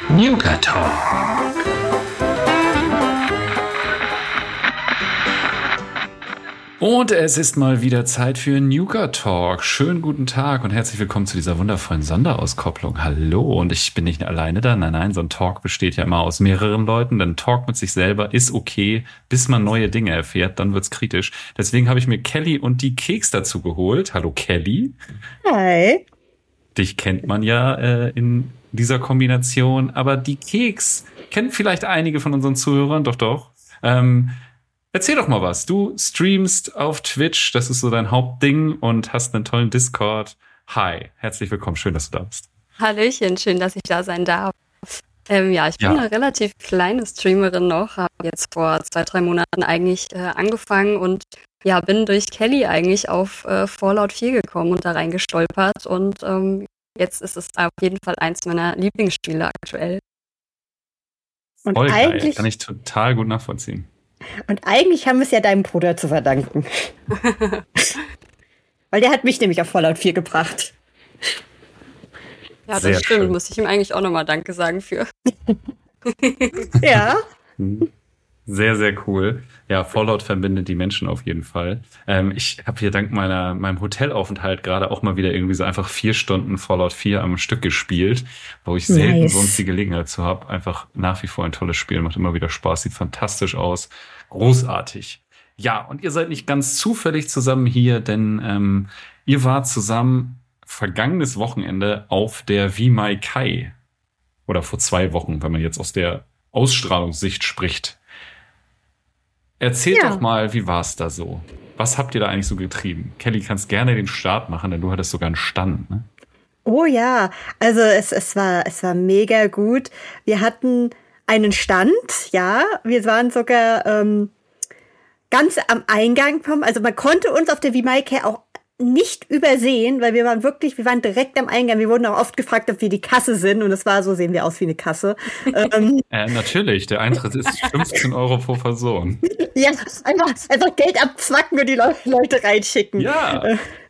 Nuka Talk. Und es ist mal wieder Zeit für Nuka Talk. Schönen guten Tag und herzlich willkommen zu dieser wundervollen Sonderauskopplung. Hallo, und ich bin nicht alleine da. Nein, so ein Talk besteht ja immer aus mehreren Leuten. Denn Talk mit sich selber ist okay, bis man neue Dinge erfährt, dann wird's kritisch. Deswegen habe ich mir Kelly und die Keks dazu geholt. Hallo Kelly. Hi. Dich kennt man ja in dieser Kombination, aber die Keks kennen vielleicht einige von unseren Zuhörern, doch. Erzähl doch mal was. Du streamst auf Twitch, das ist so dein Hauptding und hast einen tollen Discord. Hi, herzlich willkommen, schön, dass du da bist. Hallöchen, schön, dass ich da sein darf. Ich bin eine relativ kleine Streamerin noch, habe jetzt vor 2-3 Monaten eigentlich angefangen und bin durch Kelly eigentlich auf Fallout 4 gekommen und da reingestolpert und jetzt ist es auf jeden Fall eins meiner Lieblingsspiele aktuell. Und voll geil, eigentlich, kann ich total gut nachvollziehen. und eigentlich haben wir es ja deinem Bruder zu verdanken. Weil der hat mich nämlich auf Fallout 4 gebracht. Ja, das Sehr stimmt, schön. muss ich ihm eigentlich auch nochmal Danke sagen für. Ja. Sehr, sehr cool. Ja, Fallout verbindet die Menschen auf jeden Fall. Ich habe hier dank meinem Hotelaufenthalt gerade auch mal wieder irgendwie so einfach 4 Stunden Fallout 4 am Stück gespielt, wo ich selten Nice. sonst die Gelegenheit zu habe. Einfach nach wie vor ein tolles Spiel, macht immer wieder Spaß, sieht fantastisch aus. Großartig. Ja, und ihr seid nicht ganz zufällig zusammen hier, denn ihr wart zusammen vergangenes Wochenende auf der Wie Kai. Oder vor 2 Wochen, wenn man jetzt aus der Ausstrahlungssicht spricht. Erzählt Ja. doch mal, wie war es da so? Was habt ihr da eigentlich so getrieben? Kelly, kannst gerne den Start machen, denn du hattest sogar einen Stand, ne? Oh ja, also es war mega gut. Wir hatten einen Stand, ja. Wir waren sogar ganz am Eingang also man konnte uns auf der Vimaike auch nicht übersehen, weil wir waren direkt am Eingang. Wir wurden auch oft gefragt, ob wir die Kasse sind und es war so, sehen wir aus wie eine Kasse. Natürlich, der Eintritt ist 15 Euro pro Person. Ja, einfach Geld abzwacken und die Leute reinschicken. Ja,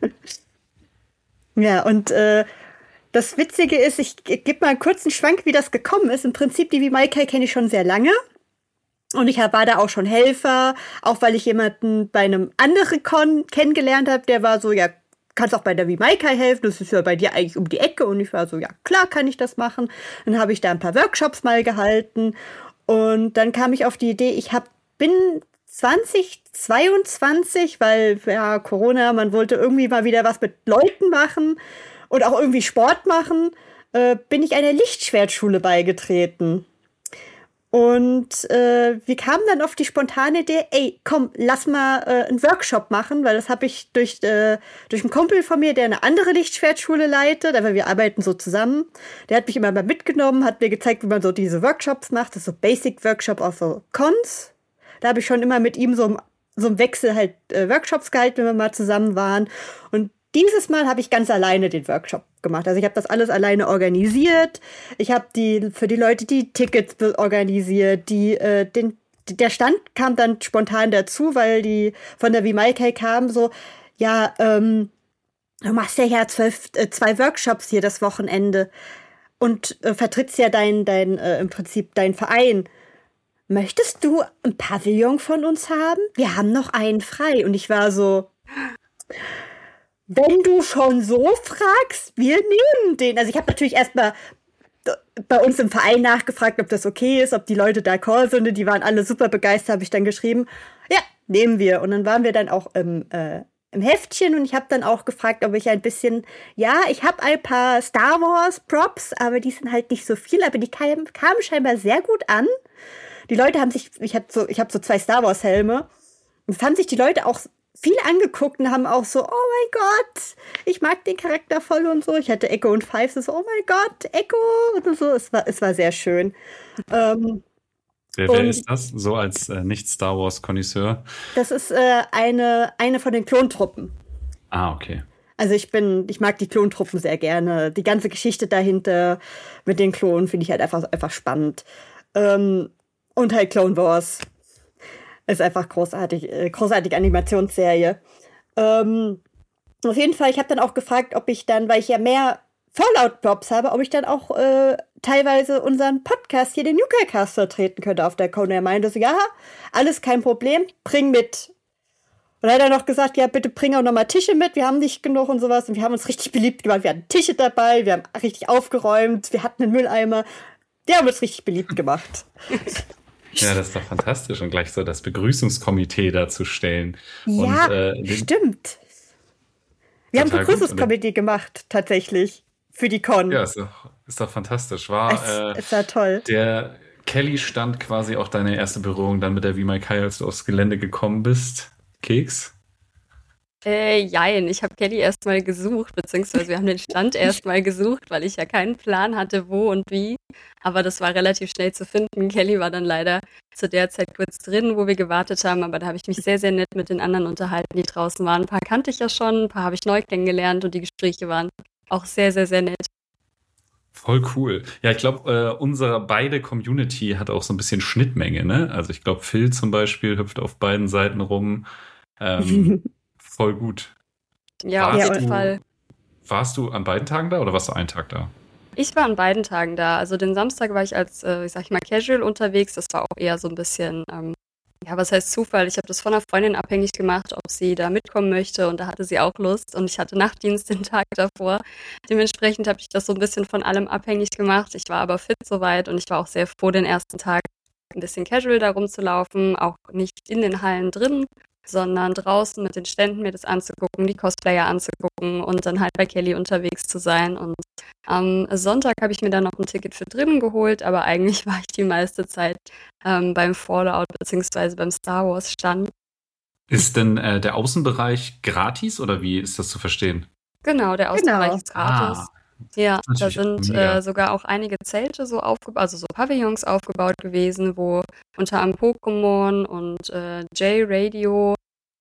Ja, und das Witzige ist, ich gebe mal einen kurzen Schwank, wie das gekommen ist. Im Prinzip, die Vimaika kenne ich schon sehr lange. Und ich war da auch schon Helfer, auch weil ich jemanden bei einem anderen Con kennengelernt habe, der war so, ja, kannst auch bei der Vimaika helfen, das ist ja bei dir eigentlich um die Ecke. Und ich war so, ja, klar kann ich das machen. Dann habe ich da ein paar Workshops mal gehalten. Und dann kam ich auf die Idee, bin 2022, weil ja Corona, man wollte irgendwie mal wieder was mit Leuten machen und auch irgendwie Sport machen, bin ich einer Lichtschwertschule beigetreten. Und wir kamen dann auf die spontane Idee, ey, komm, lass mal einen Workshop machen, weil das habe ich durch einen Kumpel von mir, der eine andere Lichtschwertschule leitet, aber wir arbeiten so zusammen. Der hat mich immer mal mitgenommen, hat mir gezeigt, wie man so diese Workshops macht, das ist so Basic Workshop auf so Cons. Da habe ich schon immer mit ihm so im Wechsel halt Workshops gehalten, wenn wir mal zusammen waren. Und dieses Mal habe ich ganz alleine den Workshop gemacht. Also ich habe das alles alleine organisiert. Ich habe für die Leute die Tickets organisiert. Der Stand kam dann spontan dazu, weil die von der Vimaika kamen so, ja, du machst ja 2 Workshops hier das Wochenende und vertrittst ja im Prinzip deinen Verein. Möchtest du ein Pavillon von uns haben? Wir haben noch einen frei. Und ich war so, wenn du schon so fragst, wir nehmen den. Also ich habe natürlich erstmal bei uns im Verein nachgefragt, ob das okay ist, ob die Leute d'accord sind. Und die waren alle super begeistert, habe ich dann geschrieben, ja, nehmen wir. Und dann waren wir dann auch im Heftchen und ich habe dann auch gefragt, ob ich ich habe ein paar Star Wars Props, aber die sind halt nicht so viel, aber die kamen scheinbar sehr gut an. Die Leute ich habe so 2 Star Wars Helme. Und das haben sich die Leute auch viel angeguckt und haben auch so, oh mein Gott, ich mag den Charakter voll und so. Ich hatte Echo und Five, so, oh mein Gott, Echo und so. Es war sehr schön. wer ist das? So als Nicht-Star Wars-Konnoisseur? Das ist eine von den Klontruppen. Ah, okay. Also ich mag die Klontruppen sehr gerne. Die ganze Geschichte dahinter mit den Klonen finde ich halt einfach spannend. Und halt Clone Wars. Ist einfach großartige Animationsserie. Auf jeden Fall, ich habe dann auch gefragt, ob ich dann, weil ich ja mehr Fallout-Props habe, ob ich dann auch teilweise unseren Podcast hier, den Nuka-Cast, vertreten könnte auf der Con. Er meinte so, ja, alles kein Problem, bring mit. Und dann hat er noch gesagt, ja, bitte bring auch nochmal Tische mit, wir haben nicht genug und sowas. Und wir haben uns richtig beliebt gemacht. Wir hatten Tische dabei, wir haben richtig aufgeräumt, wir hatten einen Mülleimer. Die haben uns richtig beliebt gemacht. Ja, das ist doch fantastisch. Und gleich so das Begrüßungskomitee darzustellen. Ja, und, stimmt. Wir haben ein Begrüßungskomitee gemacht, tatsächlich, für die Con. Ja, ist doch fantastisch. Es war toll. Der Kelly stand quasi auch deine erste Berührung dann mit der Wie Mai Kai, als du aufs Gelände gekommen bist. Keks? Jein, ich habe Kelly erstmal gesucht, beziehungsweise wir haben den Stand erstmal gesucht, weil ich ja keinen Plan hatte, wo und wie. Aber das war relativ schnell zu finden. Kelly war dann leider zu der Zeit kurz drin, wo wir gewartet haben, aber da habe ich mich sehr, sehr nett mit den anderen unterhalten, die draußen waren. Ein paar kannte ich ja schon, ein paar habe ich neu kennengelernt und die Gespräche waren auch sehr, sehr, sehr nett. Voll cool. Ja, ich glaube, unsere beide Community hat auch so ein bisschen Schnittmenge, ne? Also ich glaube, Phil zum Beispiel hüpft auf beiden Seiten rum. Voll gut. Ja, auf jeden Fall. Warst du an beiden Tagen da oder warst du einen Tag da? Ich war an beiden Tagen da. Also den Samstag war ich als, sag ich mal, casual unterwegs. Das war auch eher so ein bisschen, ja, was heißt Zufall? Ich habe das von einer Freundin abhängig gemacht, ob sie da mitkommen möchte. Und da hatte sie auch Lust. Und ich hatte Nachtdienst den Tag davor. Dementsprechend habe ich das so ein bisschen von allem abhängig gemacht. Ich war aber fit soweit und ich war auch sehr froh, den ersten Tag ein bisschen casual da rumzulaufen. Auch nicht in den Hallen drin, sondern draußen mit den Ständen mir das anzugucken, die Cosplayer anzugucken und dann halt bei Kelly unterwegs zu sein. Und am Sonntag habe ich mir dann noch ein Ticket für drinnen geholt, aber eigentlich war ich die meiste Zeit beim Fallout bzw. beim Star Wars Stand. Ist denn der Außenbereich gratis oder wie ist das zu verstehen? Genau, der Außenbereich ist gratis. Ja, da sind sogar auch einige Zelte so aufgebaut, also so Pavillons aufgebaut gewesen, wo unter anderem Pokémon und J-Radio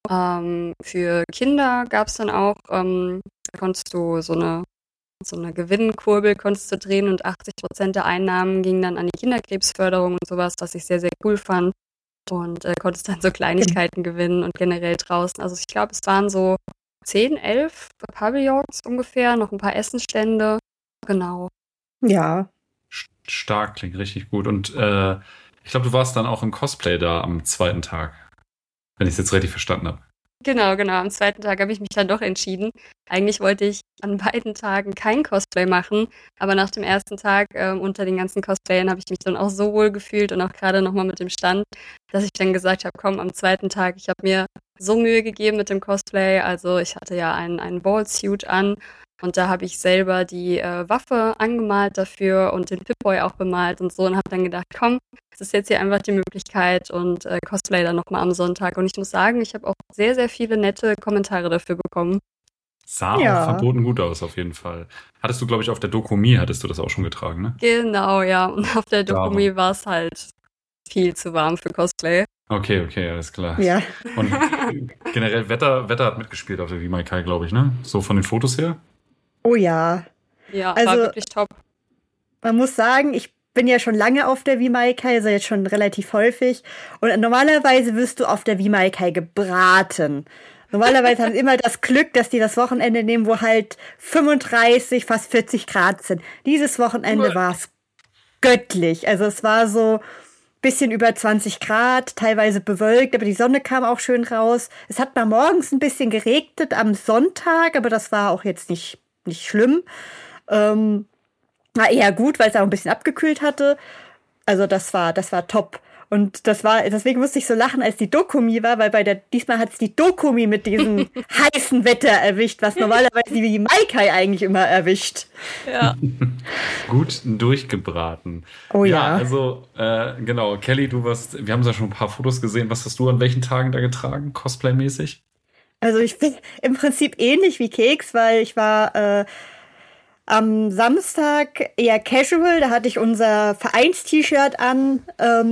für Kinder gab es dann auch, da konntest du so eine Gewinnkurbel konntest du drehen und 80% der Einnahmen gingen dann an die Kinderkrebsförderung und sowas, was ich sehr, sehr cool fand. Und konntest dann so Kleinigkeiten gewinnen und generell draußen. Also ich glaube, es waren so 10, 11 Pavillons ungefähr, noch ein paar Essenstände. Genau. Ja. Stark, klingt richtig gut. Und ich glaube, du warst dann auch im Cosplay da am zweiten Tag, wenn ich es jetzt richtig verstanden habe. Genau. Am zweiten Tag habe ich mich dann doch entschieden. Eigentlich wollte ich an beiden Tagen kein Cosplay machen, aber nach dem ersten Tag unter den ganzen Cosplayern habe ich mich dann auch so wohl gefühlt und auch gerade nochmal mit dem Stand, dass ich dann gesagt habe, komm, am zweiten Tag, ich habe mir so Mühe gegeben mit dem Cosplay. Also ich hatte ja einen Ballsuit an und da habe ich selber die Waffe angemalt dafür und den Pip-Boy auch bemalt und so und habe dann gedacht, komm, es ist jetzt hier einfach die Möglichkeit und Cosplay dann nochmal am Sonntag. Und ich muss sagen, ich habe auch sehr, sehr viele nette Kommentare dafür bekommen. Sah auch verboten gut aus, auf jeden Fall. Hattest du, glaube ich, auf der Dokumi hattest du das auch schon getragen, ne? Genau, ja. Und auf der Dokumi war es halt viel zu warm für Cosplay. Okay, alles klar. Ja. Und generell Wetter hat mitgespielt auf der Wie Mai Kai, glaube ich, ne? So von den Fotos her? Oh ja. Ja, also, war wirklich top. Man muss sagen, ich bin ja schon lange auf der Wie Mai Kai, also jetzt schon relativ häufig. Und normalerweise wirst du auf der Wie Mai Kai gebraten. Normalerweise haben sie immer das Glück, dass die das Wochenende nehmen, wo halt 35, fast 40 Grad sind. Dieses Wochenende war es göttlich. Also es war so bisschen über 20 Grad, teilweise bewölkt, aber die Sonne kam auch schön raus. Es hat mal morgens ein bisschen geregnet am Sonntag, aber das war auch jetzt nicht schlimm. War eher gut, weil es auch ein bisschen abgekühlt hatte. Also das war top. Und deswegen musste ich so lachen, als die Dokumi war, weil diesmal hat es die Dokumi mit diesem heißen Wetter erwischt, was normalerweise die Mai Kai eigentlich immer erwischt. Ja. Gut durchgebraten. Oh ja. Ja, also genau, Kelly, wir haben ja schon ein paar Fotos gesehen. Was hast du an welchen Tagen da getragen, Cosplay-mäßig? Also ich bin im Prinzip ähnlich wie Keks, weil ich war am Samstag eher casual, da hatte ich unser Vereins-T-Shirt an,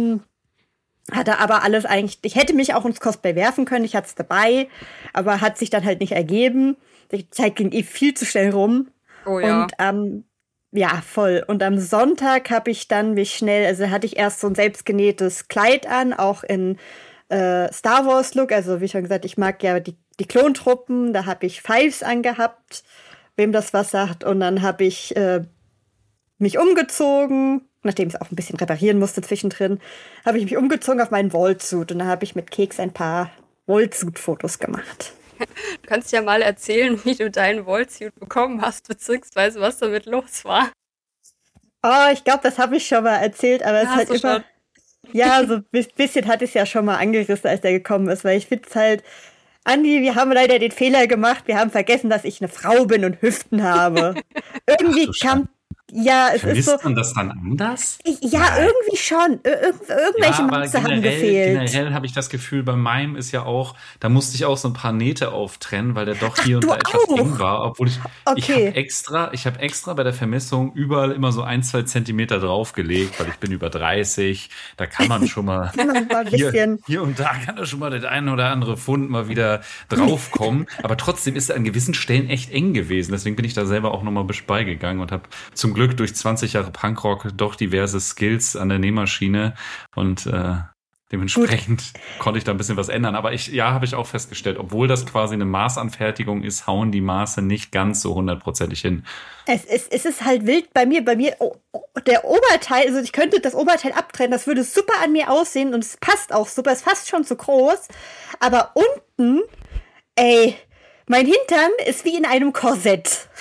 hatte aber alles eigentlich, ich hätte mich auch ins Cosplay werfen können, ich hatte es dabei, aber hat sich dann halt nicht ergeben. Die Zeit ging viel zu schnell rum. Oh ja. Und ja, voll. Und am Sonntag habe ich dann hatte ich erst so ein selbstgenähtes Kleid an, auch in Star Wars Look, also wie schon gesagt, ich mag ja die Klontruppen, da habe ich Fives angehabt, wem das was sagt. Und dann habe ich mich umgezogen, nachdem ich es auch ein bisschen reparieren musste zwischendrin, habe ich mich umgezogen auf meinen Vault-Suit. Und dann habe ich mit Keks ein paar Vault-Suit-Fotos gemacht. Du kannst ja mal erzählen, wie du deinen Vault-Suit bekommen hast, beziehungsweise was damit los war. Oh, ich glaube, das habe ich schon mal erzählt, aber es ist halt immer... Ja, so ein bisschen hatte ich es ja schon mal angerissen, als der gekommen ist, weil ich finde es halt, Andi, wir haben leider den Fehler gemacht, wir haben vergessen, dass ich eine Frau bin und Hüften habe. Irgendwie kam... Ja, es Vermisst ist so. man das dann anders? Ja, nein. Irgendwie schon. Irgendwelche Maße haben gefehlt. Generell habe ich das Gefühl, bei meinem ist ja auch, da musste ich auch so ein paar Nähte auftrennen, weil der doch hier und da etwas eng war. Obwohl ich habe extra bei der Vermessung überall immer so 1-2 Zentimeter draufgelegt, weil ich bin über 30. Da kann man schon mal hier und da kann da schon mal der ein oder andere Pfund mal wieder draufkommen. Aber trotzdem ist er an gewissen Stellen echt eng gewesen. Deswegen bin ich da selber auch nochmal beigegangen und habe zum Glück durch 20 Jahre Punkrock doch diverse Skills an der Nähmaschine und dementsprechend konnte ich da ein bisschen was ändern. Aber habe ich auch festgestellt, obwohl das quasi eine Maßanfertigung ist, hauen die Maße nicht ganz so 100%ig hin. Es ist halt wild bei mir, der Oberteil, also ich könnte das Oberteil abtrennen, das würde super an mir aussehen und es passt auch super, es ist fast schon zu groß, aber unten, mein Hintern ist wie in einem Korsett.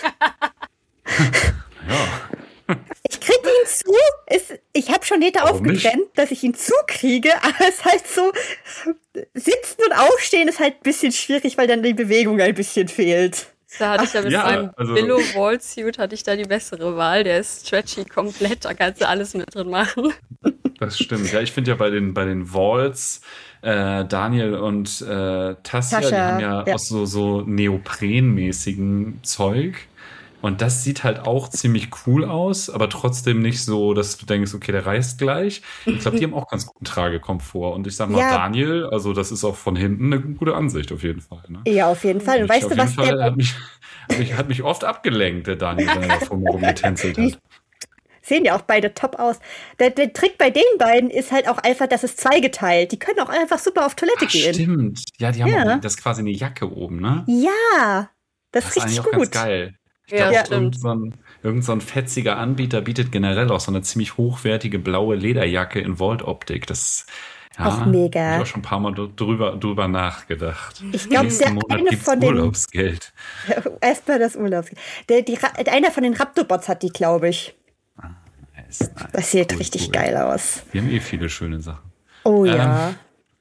Ja. Ich kriege ihn zu. Ich habe schon Nähte aufgetrennt, dass ich ihn zukriege, aber es ist halt so, sitzen und aufstehen ist halt ein bisschen schwierig, weil dann die Bewegung ein bisschen fehlt. Da hatte ich ja mit meinem Billow Vault Suit hatte ich da die bessere Wahl. Der ist stretchy komplett, da kannst du alles mit drin machen. Das stimmt. Ja, ich finde ja bei den Vaults, Daniel und Tassia, die haben ja aus so neoprenmäßigen Zeug. Und das sieht halt auch ziemlich cool aus, aber trotzdem nicht so, dass du denkst, okay, der reißt gleich. Ich glaube, die haben auch ganz guten Tragekomfort. Und ich sag mal, Daniel, also das ist auch von hinten eine gute Ansicht auf jeden Fall. Ne? Ja, auf jeden Fall. Und weißt du, was der hat mich oft abgelenkt, der Daniel, wenn er da vor mir rumgetänzelt hat. Sehen ja auch beide top aus. Der Trick bei den beiden ist halt auch einfach, dass es zweigeteilt. Die können auch einfach super auf Toilette gehen. Stimmt. Ja, die haben auch, das ist quasi eine Jacke oben, ne? Ja, das ist richtig auch gut. Ganz geil. Ich glaube, irgend so ein fetziger Anbieter bietet generell auch so eine ziemlich hochwertige blaue Lederjacke in Vault-Optik. Das auch mega. Habe ich auch schon ein paar Mal drüber nachgedacht. Ich glaube, der eine von den Urlaubsgeld. Erstmal das Urlaubsgeld. Einer von den Raptorbots hat die, glaube ich. Nice. Das sieht richtig geil aus. Wir haben viele schöne Sachen. Oh ja.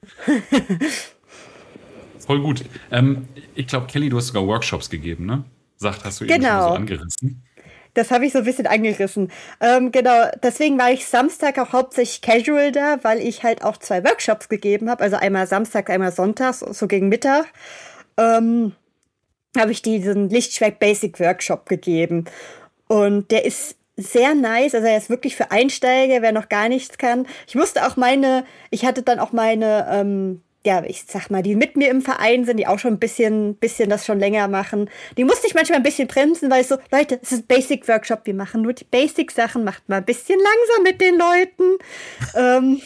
Voll gut. Ich glaube, Kelly, du hast sogar Workshops gegeben, ne? Hast du eben schon so angerissen. Das habe ich so ein bisschen angerissen. Genau, deswegen war ich Samstag auch hauptsächlich casual da, weil ich halt auch 2 Workshops gegeben habe. Also einmal Samstag, einmal Sonntags, so gegen Mittag. Habe ich diesen Lichtschwerk Basic Workshop gegeben. Und der ist sehr nice, also er ist wirklich für Einsteiger, wer noch gar nichts kann. Ich hatte dann auch meine ich sag mal, die mit mir im Verein sind, die auch schon ein bisschen das schon länger machen. Die musste ich manchmal ein bisschen bremsen, weil ich so, Leute, es ist ein Basic-Workshop, wir machen nur die Basic-Sachen, macht mal ein bisschen langsam mit den Leuten.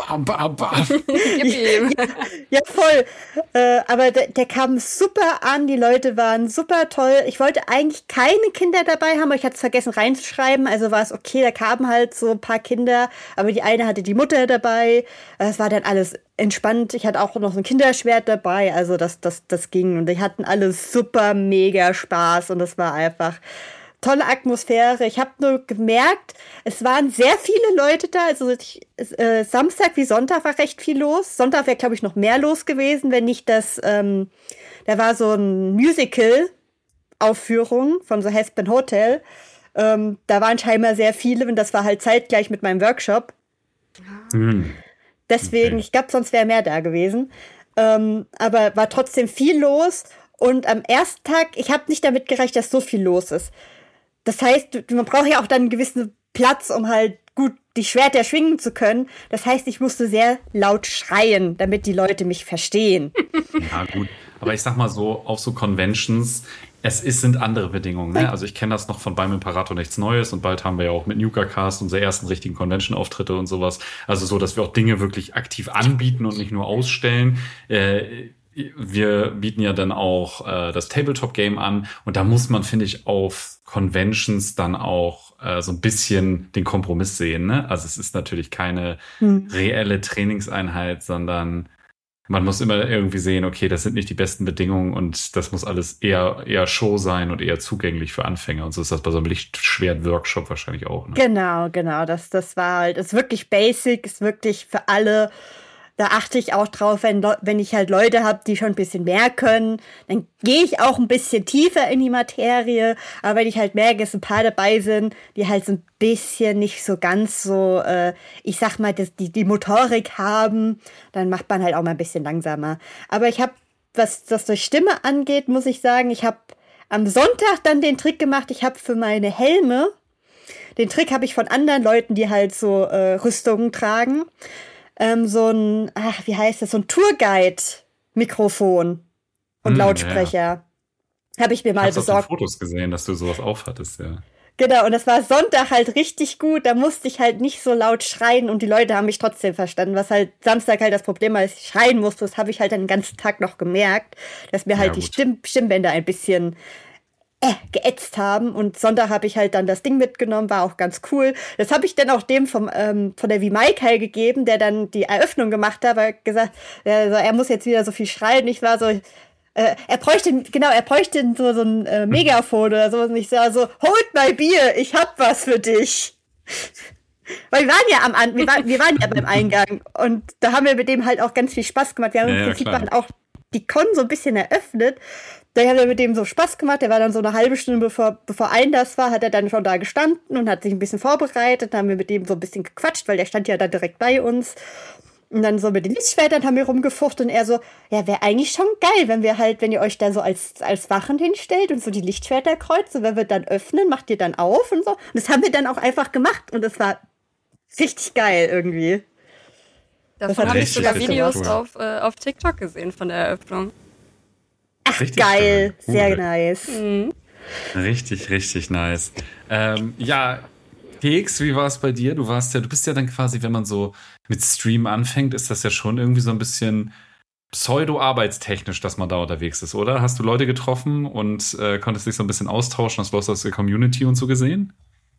Ja, voll. Aber der kam super an, die Leute waren super toll. Ich wollte eigentlich keine Kinder dabei haben, aber ich hatte es vergessen reinzuschreiben, also war es okay, da kamen halt so ein paar Kinder, aber die eine hatte die Mutter dabei. Es war dann alles entspannt. Ich hatte auch noch so ein Kinderschwert dabei, also das ging. Und die hatten alle super mega Spaß und das war einfach tolle Atmosphäre. Ich habe nur gemerkt, es waren sehr viele Leute da. Also Samstag wie Sonntag war recht viel los. Sonntag wäre, glaube ich, noch mehr los gewesen, wenn nicht da war so ein Musical-Aufführung von so Hespen Hotel. Da waren scheinbar sehr viele und das war halt zeitgleich mit meinem Workshop. Deswegen, ich glaube, sonst wäre mehr da gewesen. Aber war trotzdem viel los. Und am ersten Tag, ich habe nicht damit gerechnet, dass so viel los ist. Das heißt, man braucht ja auch dann einen gewissen Platz, um halt gut die Schwerter schwingen zu können. Das heißt, ich musste sehr laut schreien, damit die Leute mich verstehen. Ja, gut. Aber ich sag mal so, auf so Conventions, sind andere Bedingungen. Ne? Also ich kenne das noch von beim Imperator nichts Neues und bald haben wir ja auch mit NukaCast unsere ersten richtigen Convention-Auftritte und sowas. Also so, dass wir auch Dinge wirklich aktiv anbieten und nicht nur ausstellen. wir bieten ja dann auch das Tabletop-Game an und da muss man, finde ich, auf Conventions dann auch so ein bisschen den Kompromiss sehen, ne? Also es ist natürlich keine reelle Trainingseinheit, sondern man muss immer irgendwie sehen, okay, das sind nicht die besten Bedingungen und das muss alles eher Show sein und eher zugänglich für Anfänger. Und so ist das bei so einem Lichtschwert-Workshop wahrscheinlich auch, ne? Genau. Das war halt, ist wirklich basic, ist wirklich für alle. Da achte ich auch drauf, wenn ich halt Leute habe, die schon ein bisschen mehr können, dann gehe ich auch ein bisschen tiefer in die Materie. Aber wenn ich halt merke, dass ein paar dabei sind, die halt so ein bisschen nicht so ganz so, ich sag mal, die Motorik haben, dann macht man halt auch mal ein bisschen langsamer. Aber ich habe, was das durch Stimme angeht, muss ich sagen, ich habe am Sonntag dann den Trick gemacht, ich habe für meine Helme, den Trick habe ich von anderen Leuten, die halt so Rüstungen tragen, so ein, wie heißt das, so ein Tourguide-Mikrofon und Lautsprecher. Habe ich mir mal besorgt. Ich habe Fotos gesehen, dass du sowas aufhattest, ja. Genau, und das war Sonntag halt richtig gut. Da musste ich halt nicht so laut schreien und die Leute haben mich trotzdem verstanden. Was halt Samstag halt das Problem war, dass ich schreien musste. Das habe ich halt den ganzen Tag noch gemerkt, dass mir halt die Stimmbänder ein bisschen geätzt haben. Und Sonntag habe ich halt dann das Ding mitgenommen, war auch ganz cool. Das habe ich dann auch dem von der Vimaikai gegeben, der dann die Eröffnung gemacht hat, weil gesagt, er muss jetzt wieder so viel schreien. Ich war so, er bräuchte so ein Megafon oder so. Und ich sah so, holt mal Bier, ich hab was für dich. Weil wir waren ja beim Eingang und da haben wir mit dem halt auch ganz viel Spaß gemacht. Wir haben im Prinzip dann auch die Con so ein bisschen eröffnet. Da haben wir mit dem so Spaß gemacht. Der war dann so eine halbe Stunde, bevor Einlass war, hat er dann schon da gestanden und hat sich ein bisschen vorbereitet. Dann haben wir mit dem so ein bisschen gequatscht, weil der stand ja da direkt bei uns. Und dann so mit den Lichtschwertern haben wir rumgefucht und er so, ja, wäre eigentlich schon geil, wenn ihr euch da so als Wachen hinstellt und so die Lichtschwerter kreuzt und wenn wir dann öffnen, macht ihr dann auf und so. Und das haben wir dann auch einfach gemacht und das war richtig geil irgendwie. Davon habe ich sogar Videos auf TikTok gesehen von der Eröffnung. Ach, richtig geil. Cool. Sehr nice. Mhm. Richtig nice. Ja, Keks, wie war es bei dir? Du bist ja dann quasi, wenn man so mit Stream anfängt, ist das ja schon irgendwie so ein bisschen pseudo-arbeitstechnisch, dass man da unterwegs ist, oder? Hast du Leute getroffen und konntest dich so ein bisschen austauschen, hast du was aus der Community und so gesehen?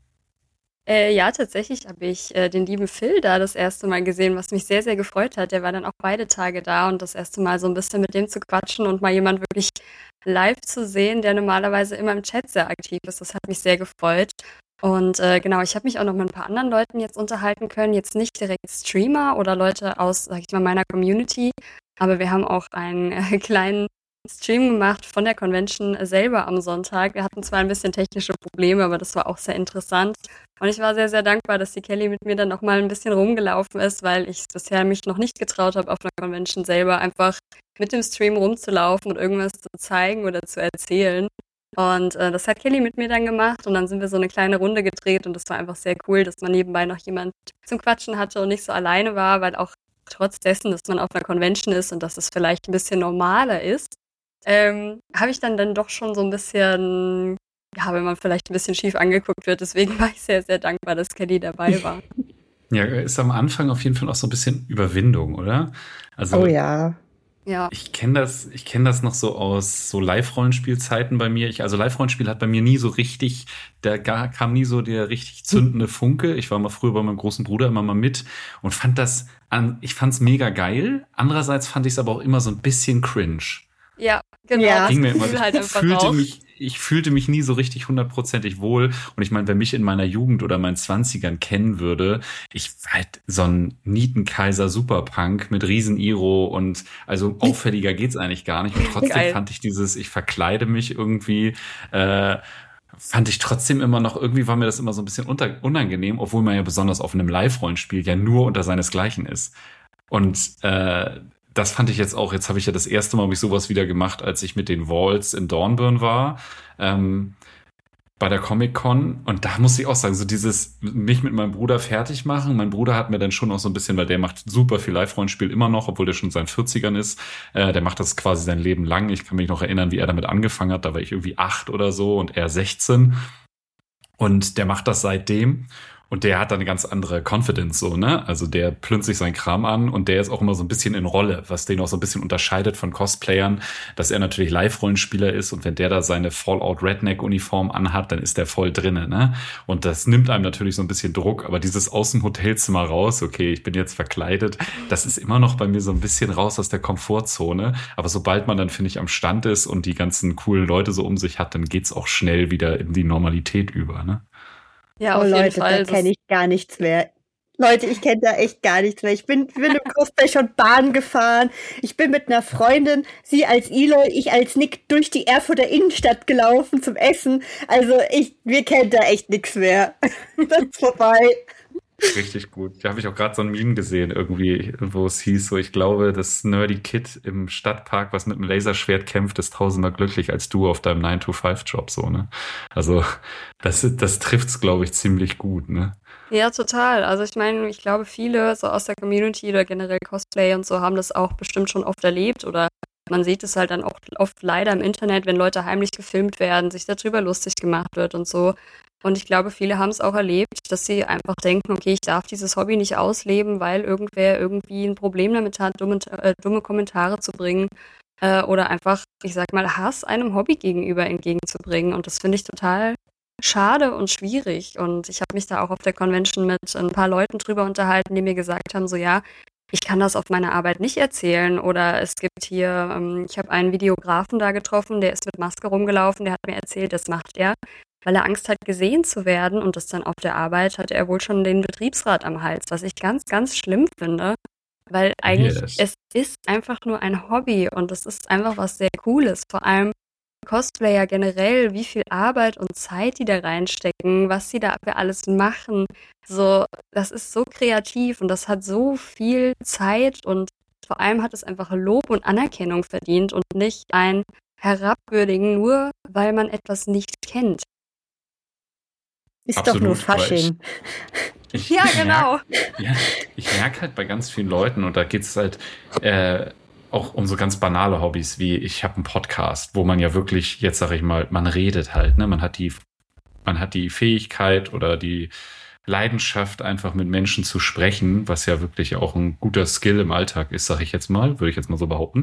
Ja, tatsächlich habe ich den lieben Phil da das erste Mal gesehen, was mich sehr, sehr gefreut hat. Der war dann auch beide Tage da und das erste Mal so ein bisschen mit dem zu quatschen und mal jemand wirklich live zu sehen, der normalerweise immer im Chat sehr aktiv ist. Das hat mich sehr gefreut. Und genau, ich habe mich auch noch mit ein paar anderen Leuten jetzt unterhalten können. Jetzt nicht direkt Streamer oder Leute aus, sag ich mal, meiner Community, aber wir haben auch einen kleinen Stream gemacht von der Convention selber am Sonntag. Wir hatten zwar ein bisschen technische Probleme, aber das war auch sehr interessant. Und ich war sehr, sehr dankbar, dass die Kelly mit mir dann auch mal ein bisschen rumgelaufen ist, weil ich bisher mich noch nicht getraut habe, auf einer Convention selber einfach mit dem Stream rumzulaufen und irgendwas zu zeigen oder zu erzählen. Und das hat Kelly mit mir dann gemacht und dann sind wir so eine kleine Runde gedreht und das war einfach sehr cool, dass man nebenbei noch jemand zum Quatschen hatte und nicht so alleine war, weil auch trotz dessen, dass man auf einer Convention ist und dass es vielleicht ein bisschen normaler ist, habe ich dann doch schon so ein bisschen, ja, wenn man vielleicht ein bisschen schief angeguckt wird. Deswegen war ich sehr, sehr dankbar, dass Kelly dabei war. Ja, ist am Anfang auf jeden Fall auch so ein bisschen Überwindung, oder? Also, oh ja. Ja. Ich kenn das noch so aus so Live-Rollenspielzeiten bei mir. Also Live-Rollenspiel hat bei mir nie so richtig, kam nie so der richtig zündende Funke. Ich war mal früher bei meinem großen Bruder immer mal mit und ich fand's mega geil. Andererseits fand ich es aber auch immer so ein bisschen cringe. Ja, genau. Ja. Ich fühlte mich nie so richtig 100%ig wohl. Und ich meine, wer mich in meiner Jugend oder meinen 20ern kennen würde, ich war halt so ein Nietenkaiser Superpunk mit Riesen-Iro und also auffälliger geht's eigentlich gar nicht. Und trotzdem fand ich ich verkleide mich irgendwie, fand ich trotzdem immer noch, irgendwie war mir das immer so ein bisschen unangenehm, obwohl man ja besonders auf einem Live-Rollenspiel ja nur unter seinesgleichen ist. Und das fand ich jetzt auch, jetzt habe ich ja das erste Mal sowas wieder gemacht, als ich mit den Walls in Dornbirn war, bei der Comic-Con. Und da muss ich auch sagen, so dieses mich mit meinem Bruder fertig machen. Mein Bruder hat mir dann schon auch so ein bisschen, weil der macht super viel Live-Rollenspiel immer noch, obwohl der schon in seinen 40ern ist. Der macht das quasi sein Leben lang. Ich kann mich noch erinnern, wie er damit angefangen hat. Da war ich irgendwie 8 oder so und er 16. Und der macht das seitdem. Und der hat dann eine ganz andere Confidence, so, ne? Also der plündert sich seinen Kram an und der ist auch immer so ein bisschen in Rolle, was den auch so ein bisschen unterscheidet von Cosplayern, dass er natürlich Live-Rollenspieler ist und wenn der da seine Fallout-Redneck-Uniform anhat, dann ist der voll drinne, ne? Und das nimmt einem natürlich so ein bisschen Druck, aber dieses aus dem Hotelzimmer raus, okay, ich bin jetzt verkleidet, das ist immer noch bei mir so ein bisschen raus aus der Komfortzone. Aber sobald man dann, finde ich, am Stand ist und die ganzen coolen Leute so um sich hat, dann geht's auch schnell wieder in die Normalität über, ne? Ja, auf jeden Leute, Fall. da kenne ich gar nichts mehr. Leute, ich kenne da echt gar nichts mehr. Ich bin im Cosplay schon Bahn gefahren. Ich bin mit einer Freundin, sie als Eloy, ich als Nick, durch die Erfurter Innenstadt gelaufen zum Essen. Also wir kennen da echt nichts mehr. Das ist vorbei. Richtig gut. Da habe ich auch gerade so ein Meme gesehen, irgendwie, wo es hieß, so ich glaube, das Nerdy Kid im Stadtpark, was mit einem Laserschwert kämpft, ist tausendmal glücklich als du auf deinem 9-to-5-Job, so, ne? Also, das trifft's, glaube ich, ziemlich gut, ne? Ja, total. Also ich meine, ich glaube, viele so aus der Community oder generell Cosplay und so haben das auch bestimmt schon oft erlebt oder man sieht es halt dann auch oft leider im Internet, wenn Leute heimlich gefilmt werden, sich darüber lustig gemacht wird und so. Und ich glaube, viele haben es auch erlebt, dass sie einfach denken, okay, ich darf dieses Hobby nicht ausleben, weil irgendwer irgendwie ein Problem damit hat, dumme Kommentare zu bringen oder einfach, ich sag mal, Hass einem Hobby gegenüber entgegenzubringen. Und das finde ich total schade und schwierig. Und ich habe mich da auch auf der Convention mit ein paar Leuten drüber unterhalten, die mir gesagt haben, so ja, ich kann das auf meiner Arbeit nicht erzählen. Oder es gibt hier, ich habe einen Videografen da getroffen, der ist mit Maske rumgelaufen, der hat mir erzählt, das macht er, weil er Angst hat, gesehen zu werden. Und das dann auf der Arbeit hatte er wohl schon den Betriebsrat am Hals, was ich ganz, ganz schlimm finde. Weil eigentlich, es ist einfach nur ein Hobby und es ist einfach was sehr Cooles. Vor allem Cosplayer generell, wie viel Arbeit und Zeit die da reinstecken, was sie da für alles machen. So, das ist so kreativ und das hat so viel Zeit und vor allem hat es einfach Lob und Anerkennung verdient und nicht ein Herabwürdigen, nur weil man etwas nicht kennt. Ist Absolut, doch nur Fasching. Ja, genau. Ich merke halt bei ganz vielen Leuten, und da geht's halt auch um so ganz banale Hobbys, wie ich habe einen Podcast, wo man ja wirklich, jetzt sage ich mal, man redet halt, ne? Man hat die Fähigkeit oder die Leidenschaft, einfach mit Menschen zu sprechen, was ja wirklich auch ein guter Skill im Alltag ist, sage ich jetzt mal, würde ich jetzt mal so behaupten.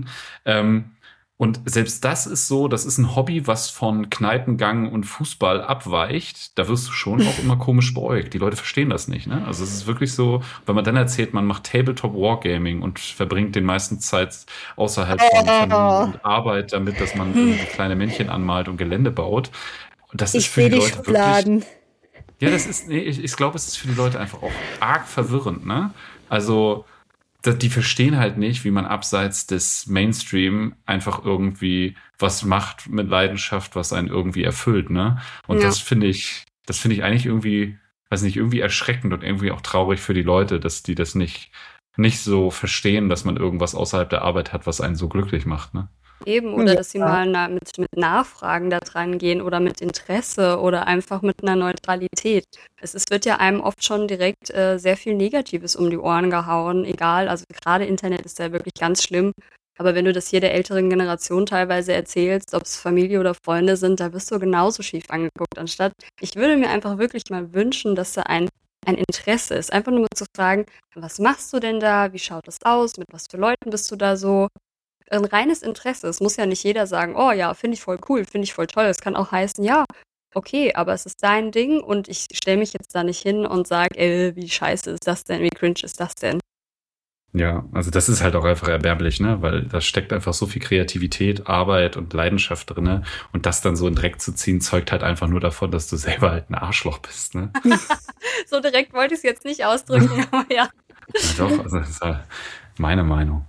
Und selbst das ist so, das ist ein Hobby, was von Kneipengang und Fußball abweicht. Da wirst du schon auch immer komisch beäugt. Die Leute verstehen das nicht, ne? Also es ist wirklich so, wenn man dann erzählt, man macht Tabletop Wargaming und verbringt den meisten Zeit außerhalb von Familie und Arbeit damit, dass man irgendwie kleine Männchen anmalt und Gelände baut. Und das ist für die Leute wirklich... Ja, das ist, nee, ich glaube, es ist für die Leute einfach auch arg verwirrend, ne? Also... Die verstehen halt nicht, wie man abseits des Mainstream einfach irgendwie was macht mit Leidenschaft, was einen irgendwie erfüllt, ne? Und das finde ich eigentlich irgendwie, weiß nicht, irgendwie erschreckend und irgendwie auch traurig für die Leute, dass die das nicht so verstehen, dass man irgendwas außerhalb der Arbeit hat, was einen so glücklich macht, ne? Eben, oder dass sie mal mit Nachfragen da dran gehen oder mit Interesse oder einfach mit einer Neutralität. Es wird ja einem oft schon direkt sehr viel Negatives um die Ohren gehauen, egal, also gerade Internet ist ja wirklich ganz schlimm, aber wenn du das hier der älteren Generation teilweise erzählst, ob es Familie oder Freunde sind, da wirst du genauso schief angeguckt, anstatt, ich würde mir einfach wirklich mal wünschen, dass da ein Interesse ist, einfach nur mal zu fragen, was machst du denn da, wie schaut das aus, mit was für Leuten bist du da so? Ein reines Interesse. Es muss ja nicht jeder sagen, oh ja, finde ich voll cool, finde ich voll toll. Es kann auch heißen, ja, okay, aber es ist dein Ding und ich stelle mich jetzt da nicht hin und sage, wie scheiße ist das denn, wie cringe ist das denn? Ja, also das ist halt auch einfach erbärmlich, ne, weil da steckt einfach so viel Kreativität, Arbeit und Leidenschaft drinne und das dann so in Dreck zu ziehen, zeugt halt einfach nur davon, dass du selber halt ein Arschloch bist, ne? So direkt wollte ich es jetzt nicht ausdrücken, aber ja. Ja doch, also das ist halt meine Meinung.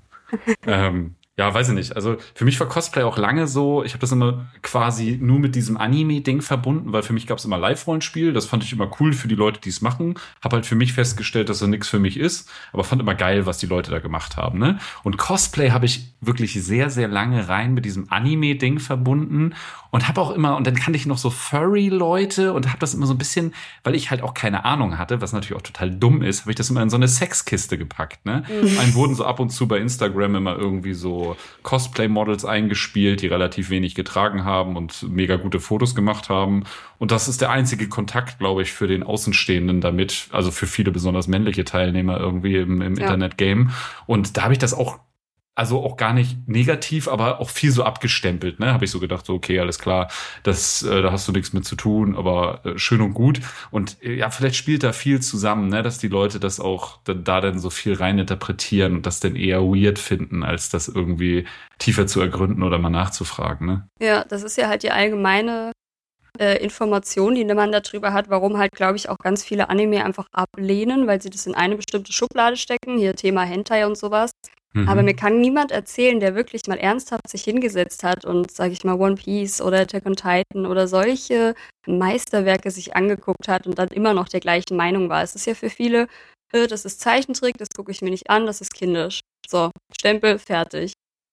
Ja, weiß ich nicht. Also für mich war Cosplay auch lange so, ich habe das immer quasi nur mit diesem Anime-Ding verbunden, weil für mich gab es immer Live-Rollenspiel. Das fand ich immer cool für die Leute, die es machen. Habe halt für mich festgestellt, dass das nichts für mich ist, aber fand immer geil, was die Leute da gemacht haben, ne? Und Cosplay habe ich wirklich sehr, sehr lange rein mit diesem Anime-Ding verbunden und habe auch immer, und dann kannte ich noch so Furry-Leute und habe das immer so ein bisschen, weil ich halt auch keine Ahnung hatte, was natürlich auch total dumm ist, habe ich das immer in so eine Sexkiste gepackt, ne? Einem wurden so ab und zu bei Instagram immer irgendwie so so Cosplay-Models eingespielt, die relativ wenig getragen haben und mega gute Fotos gemacht haben. Und das ist der einzige Kontakt, glaube ich, für den Außenstehenden damit, also für viele besonders männliche Teilnehmer irgendwie im Internet-Game. Und da habe ich das auch gar nicht negativ, aber auch viel so abgestempelt, ne? Habe ich so gedacht, so okay, alles klar, das da hast du nichts mit zu tun, aber schön und gut. Und ja, vielleicht spielt da viel zusammen, ne, dass die Leute das auch da dann so viel reininterpretieren und das dann eher weird finden, als das irgendwie tiefer zu ergründen oder mal nachzufragen, ne? Ja, das ist ja halt die allgemeine Information, die man darüber hat, warum halt, glaube ich, auch ganz viele Anime einfach ablehnen, weil sie das in eine bestimmte Schublade stecken, hier Thema Hentai und sowas. Aber mir kann niemand erzählen, der wirklich mal ernsthaft sich hingesetzt hat und, sag ich mal, One Piece oder Attack on Titan oder solche Meisterwerke sich angeguckt hat und dann immer noch der gleichen Meinung war. Es ist ja für viele, das ist Zeichentrick, das gucke ich mir nicht an, das ist kindisch. So, Stempel, fertig.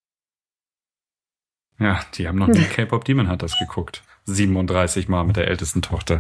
Ja, die haben noch nie K-Pop Demon Hunters geguckt. 37 Mal mit der ältesten Tochter.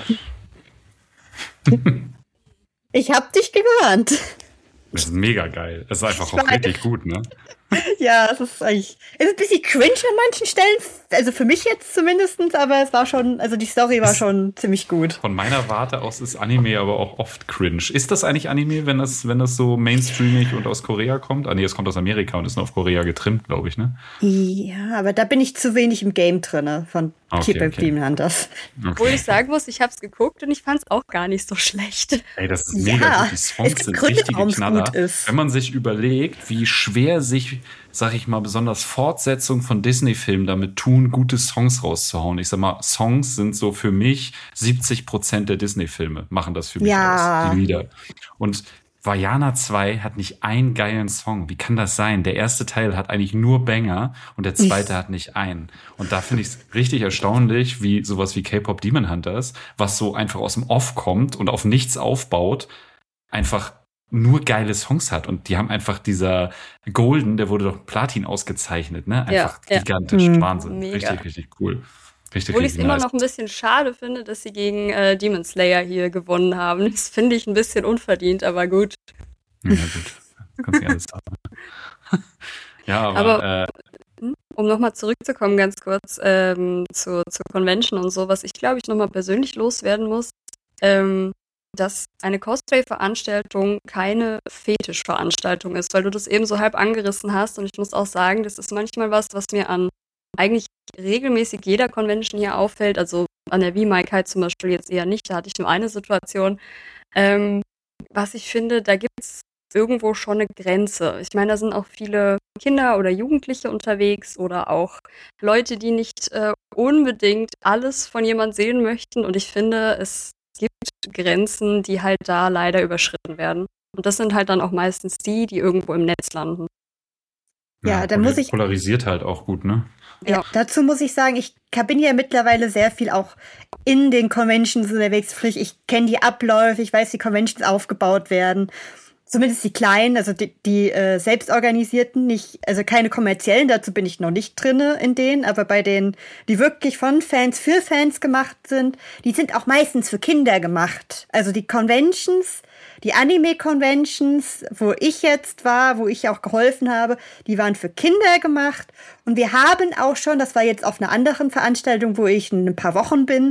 Ich hab dich gewarnt. Das ist mega geil. Das ist einfach auch richtig gut, ne? Ja, es ist ein bisschen cringe an manchen Stellen. Also für mich jetzt zumindest, aber es war schon, also die Story war schon ziemlich gut. Von meiner Warte aus ist Anime aber auch oft cringe. Ist das eigentlich Anime, wenn das so mainstreamig und aus Korea kommt? Ah nee, es kommt aus Amerika und ist nur auf Korea getrimmt, glaube ich, ne? Ja, aber da bin ich zu wenig im Game drin von K-Pop Demon Hunters. Obwohl ich sagen muss, ich habe es geguckt und ich fand es auch gar nicht so schlecht. Ey, das ist mega gut. Die Songs sind richtige Knaller. Wenn man sich überlegt, wie schwer sich, sag ich mal, besonders Fortsetzungen von Disney-Filmen damit tun, gute Songs rauszuhauen. Ich sag mal, Songs sind so für mich 70% der Disney-Filme machen das für mich aus, die Lieder. Und Vaiana 2 hat nicht einen geilen Song. Wie kann das sein? Der erste Teil hat eigentlich nur Banger und der zweite hat nicht einen. Und da finde ich es richtig erstaunlich, wie sowas wie K-Pop Demon Hunters, was so einfach aus dem Off kommt und auf nichts aufbaut, einfach nur geile Songs hat. Und die haben einfach dieser Golden, der wurde doch Platin ausgezeichnet, ne? Einfach gigantisch. Wahnsinn. Mega. Richtig, richtig cool. Obwohl ich es immer noch ein bisschen schade finde, dass sie gegen Demon Slayer hier gewonnen haben. Das finde ich ein bisschen unverdient, aber gut. Ja, gut. Kannst du alles sagen. Ja, aber um nochmal zurückzukommen, ganz kurz zur Convention und so, was ich, glaube ich, nochmal persönlich loswerden muss, dass eine Cosplay-Veranstaltung keine Fetischveranstaltung ist, weil du das eben so halb angerissen hast. Und ich muss auch sagen, das ist manchmal was mir an eigentlich regelmäßig jeder Convention hier auffällt. Also an der V-Mic halt zum Beispiel jetzt eher nicht. Da hatte ich nur eine Situation. Was ich finde, da gibt es irgendwo schon eine Grenze. Ich meine, da sind auch viele Kinder oder Jugendliche unterwegs oder auch Leute, die nicht unbedingt alles von jemand sehen möchten. Und ich finde, es gibt Grenzen, die halt da leider überschritten werden. Und das sind halt dann auch meistens die irgendwo im Netz landen. Ja, dann muss ich. Polarisiert halt auch gut, ne? Ja, dazu muss ich sagen, ich bin ja mittlerweile sehr viel auch in den Conventions unterwegs. Sprich, ich kenne die Abläufe, ich weiß, wie Conventions aufgebaut werden. Zumindest die kleinen, also die selbstorganisierten, nicht, also keine kommerziellen, dazu bin ich noch nicht drinne in denen, aber bei denen, die wirklich von Fans für Fans gemacht sind, die sind auch meistens für Kinder gemacht. Also die Conventions, die Anime-Conventions, wo ich jetzt war, wo ich auch geholfen habe, die waren für Kinder gemacht. Und wir haben auch schon, das war jetzt auf einer anderen Veranstaltung, wo ich in ein paar Wochen bin,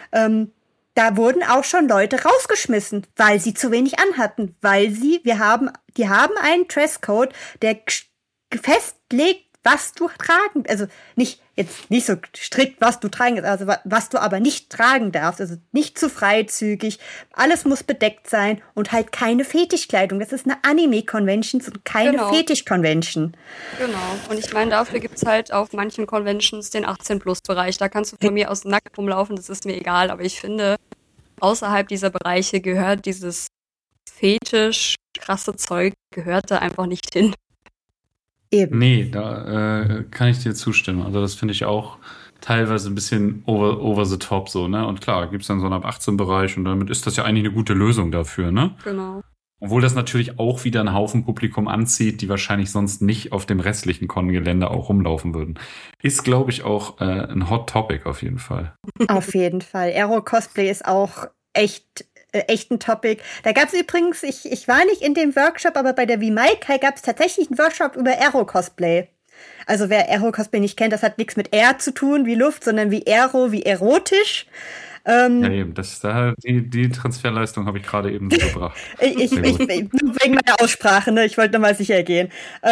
da wurden auch schon Leute rausgeschmissen, weil sie zu wenig anhatten, weil die haben einen Dresscode, der festlegt, was du tragen, also nicht so strikt, was du tragen, also was du aber nicht tragen darfst, also nicht zu freizügig, alles muss bedeckt sein und halt keine Fetischkleidung. Das ist eine Anime-Convention und keine Fetisch-Convention. Genau, und ich meine, dafür gibt's halt auf manchen Conventions den 18-Plus-Bereich, da kannst du von mir aus nackt rumlaufen, das ist mir egal, aber ich finde, außerhalb dieser Bereiche gehört dieses fetisch krasse Zeug, gehört da einfach nicht hin. Eben. Nee, da kann ich dir zustimmen. Also das finde ich auch teilweise ein bisschen over the top so, ne? Und klar, gibt's dann so einen ab 18-Bereich und damit ist das ja eigentlich eine gute Lösung dafür, ne? Genau. Obwohl das natürlich auch wieder einen Haufen Publikum anzieht, die wahrscheinlich sonst nicht auf dem restlichen Con-Gelände auch rumlaufen würden. Ist, glaube ich, auch ein Hot Topic auf jeden Fall. Auf jeden Fall. Aero-Cosplay ist auch echt ein Topic. Da gab es übrigens, ich war nicht in dem Workshop, aber bei der V-Mic gab es tatsächlich einen Workshop über Aero-Cosplay. Also wer Aero-Cosplay nicht kennt, das hat nichts mit Air zu tun, wie Luft, sondern wie Aero, wie erotisch. Ja, eben, die Transferleistung habe ich gerade eben so gebracht. Nur wegen meiner Aussprache, ne? Ich wollte nochmal sicher gehen.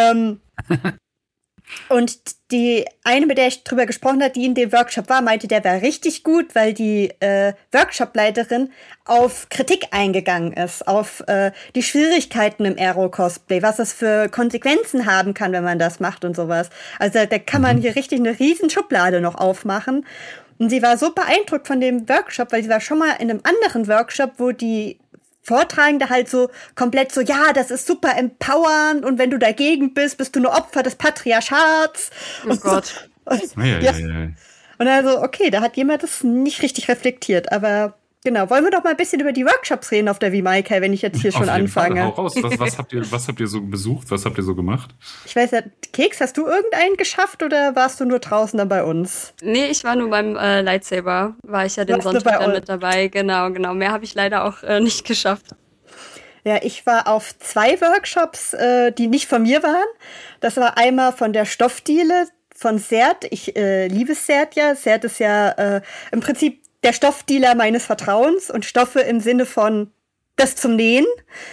Und die eine, mit der ich drüber gesprochen habe, die in dem Workshop war, meinte, der war richtig gut, weil die Workshopleiterin auf Kritik eingegangen ist, auf die Schwierigkeiten im Aero-Cosplay, was es für Konsequenzen haben kann, wenn man das macht und sowas. Also da kann man hier richtig eine riesen Schublade noch aufmachen. Und sie war so beeindruckt von dem Workshop, weil sie war schon mal in einem anderen Workshop, wo die Vortragende halt so komplett so, ja, das ist super empowernd und wenn du dagegen bist, bist du nur Opfer des Patriarchats. Oh Gott. Und also, okay, da hat jemand das nicht richtig reflektiert, aber genau, wollen wir doch mal ein bisschen über die Workshops reden auf der VMiCal, wenn ich jetzt hier schon anfange. Hau raus. Was habt ihr so besucht? Was habt ihr so gemacht? Ich weiß ja, Keks, hast du irgendeinen geschafft oder warst du nur draußen dann bei uns? Nee, ich war nur beim Lightsaber, war ich ja den Sonntag dann mit dabei. Genau. Mehr habe ich leider auch nicht geschafft. Ja, ich war auf 2 Workshops, die nicht von mir waren. Das war einmal von der Stoffdiele von Serd. Ich liebe Serd ja. Serd ist ja im Prinzip der Stoffdealer meines Vertrauens und Stoffe im Sinne von das zum Nähen.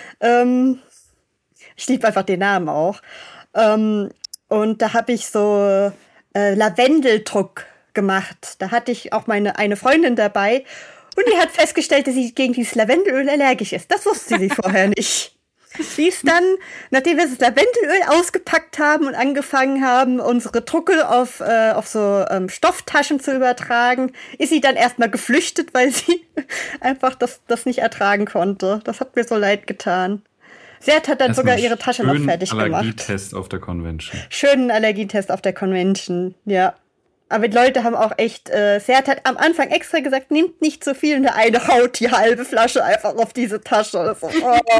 Ich liebe einfach den Namen auch. Und da habe ich so Lavendeldruck gemacht. Da hatte ich auch eine Freundin dabei und die hat festgestellt, dass sie gegen dieses Lavendelöl allergisch ist. Das wusste sie vorher nicht. Sie ist dann, nachdem wir das Lavendelöl ausgepackt haben und angefangen haben, unsere Drucke auf so Stofftaschen zu übertragen, ist sie dann erstmal geflüchtet, weil sie einfach das nicht ertragen konnte. Das hat mir so leid getan. Serd hat dann sogar ihre Tasche noch fertig gemacht. Allergietest auf der Convention. Schönen Allergietest auf der Convention, ja. Aber die Leute haben auch echt, Serd hat am Anfang extra gesagt, nehmt nicht so viel und der eine haut die halbe Flasche einfach auf diese Tasche. So,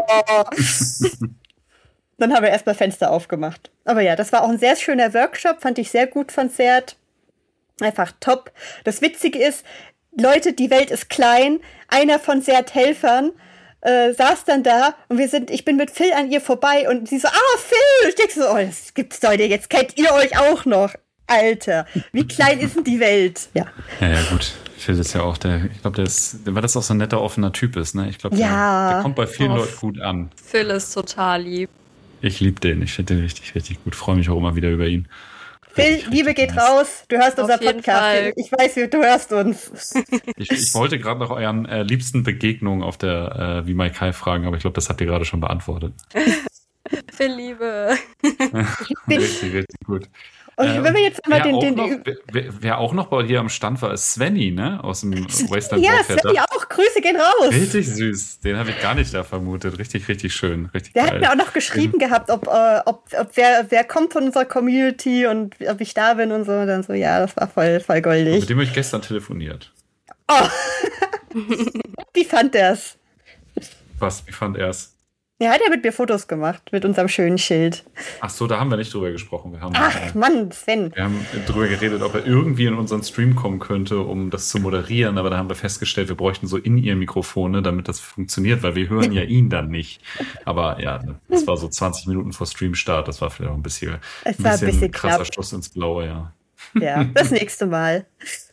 Dann haben wir erstmal Fenster aufgemacht. Aber ja, das war auch ein sehr schöner Workshop, fand ich sehr gut von Serd. Einfach top. Das Witzige ist, Leute, die Welt ist klein. Einer von Serd Helfern saß dann da und ich bin mit Phil an ihr vorbei und sie so, Phil! Ich denke so, das gibt's doch nicht, jetzt kennt ihr euch auch noch. Alter, wie klein ist denn die Welt? Ja, gut. Phil ist ja auch weil das auch so ein netter, offener Typ ist, ne? Ich glaube, der kommt bei vielen Leuten gut an. Phil ist total lieb. Ich liebe den. Ich finde den richtig, richtig gut. Freue mich auch immer wieder über ihn. Phil, Liebe geht raus. Du hörst unser Podcast. Ich weiß, du hörst uns. Ich wollte gerade nach euren liebsten Begegnungen auf der VMiCal fragen, aber ich glaube, das habt ihr gerade schon beantwortet. Phil, Liebe. Richtig, richtig gut. Und wenn wir jetzt mal wer auch noch bei dir am Stand war, ist Svenny, ne? Aus dem Wasteland Warfare. Ja, Svenny auch. Grüße gehen raus. Richtig süß. Den habe ich gar nicht da vermutet. Richtig, richtig schön. Richtig Der geil. hat mir auch noch geschrieben gehabt, ob wer kommt von unserer Community und ob ich da bin und so. Und dann so, ja, das war voll goldig. Mit dem habe ich gestern telefoniert. Oh. Wie fand der's? Was? Wie fand er's? Ja, hat er mit mir Fotos gemacht, mit unserem schönen Schild. Ach so, da haben wir nicht drüber gesprochen. Mann, Sven. Wir haben drüber geredet, ob er irgendwie in unseren Stream kommen könnte, um das zu moderieren. Aber da haben wir festgestellt, wir bräuchten so In-Ear-Mikrofone, damit das funktioniert, weil wir hören ja ihn dann nicht. Aber ja, das war so 20 Minuten vor Streamstart. Das war vielleicht auch ein bisschen krasser Schuss ins Blaue, ja. Ja, das nächste Mal.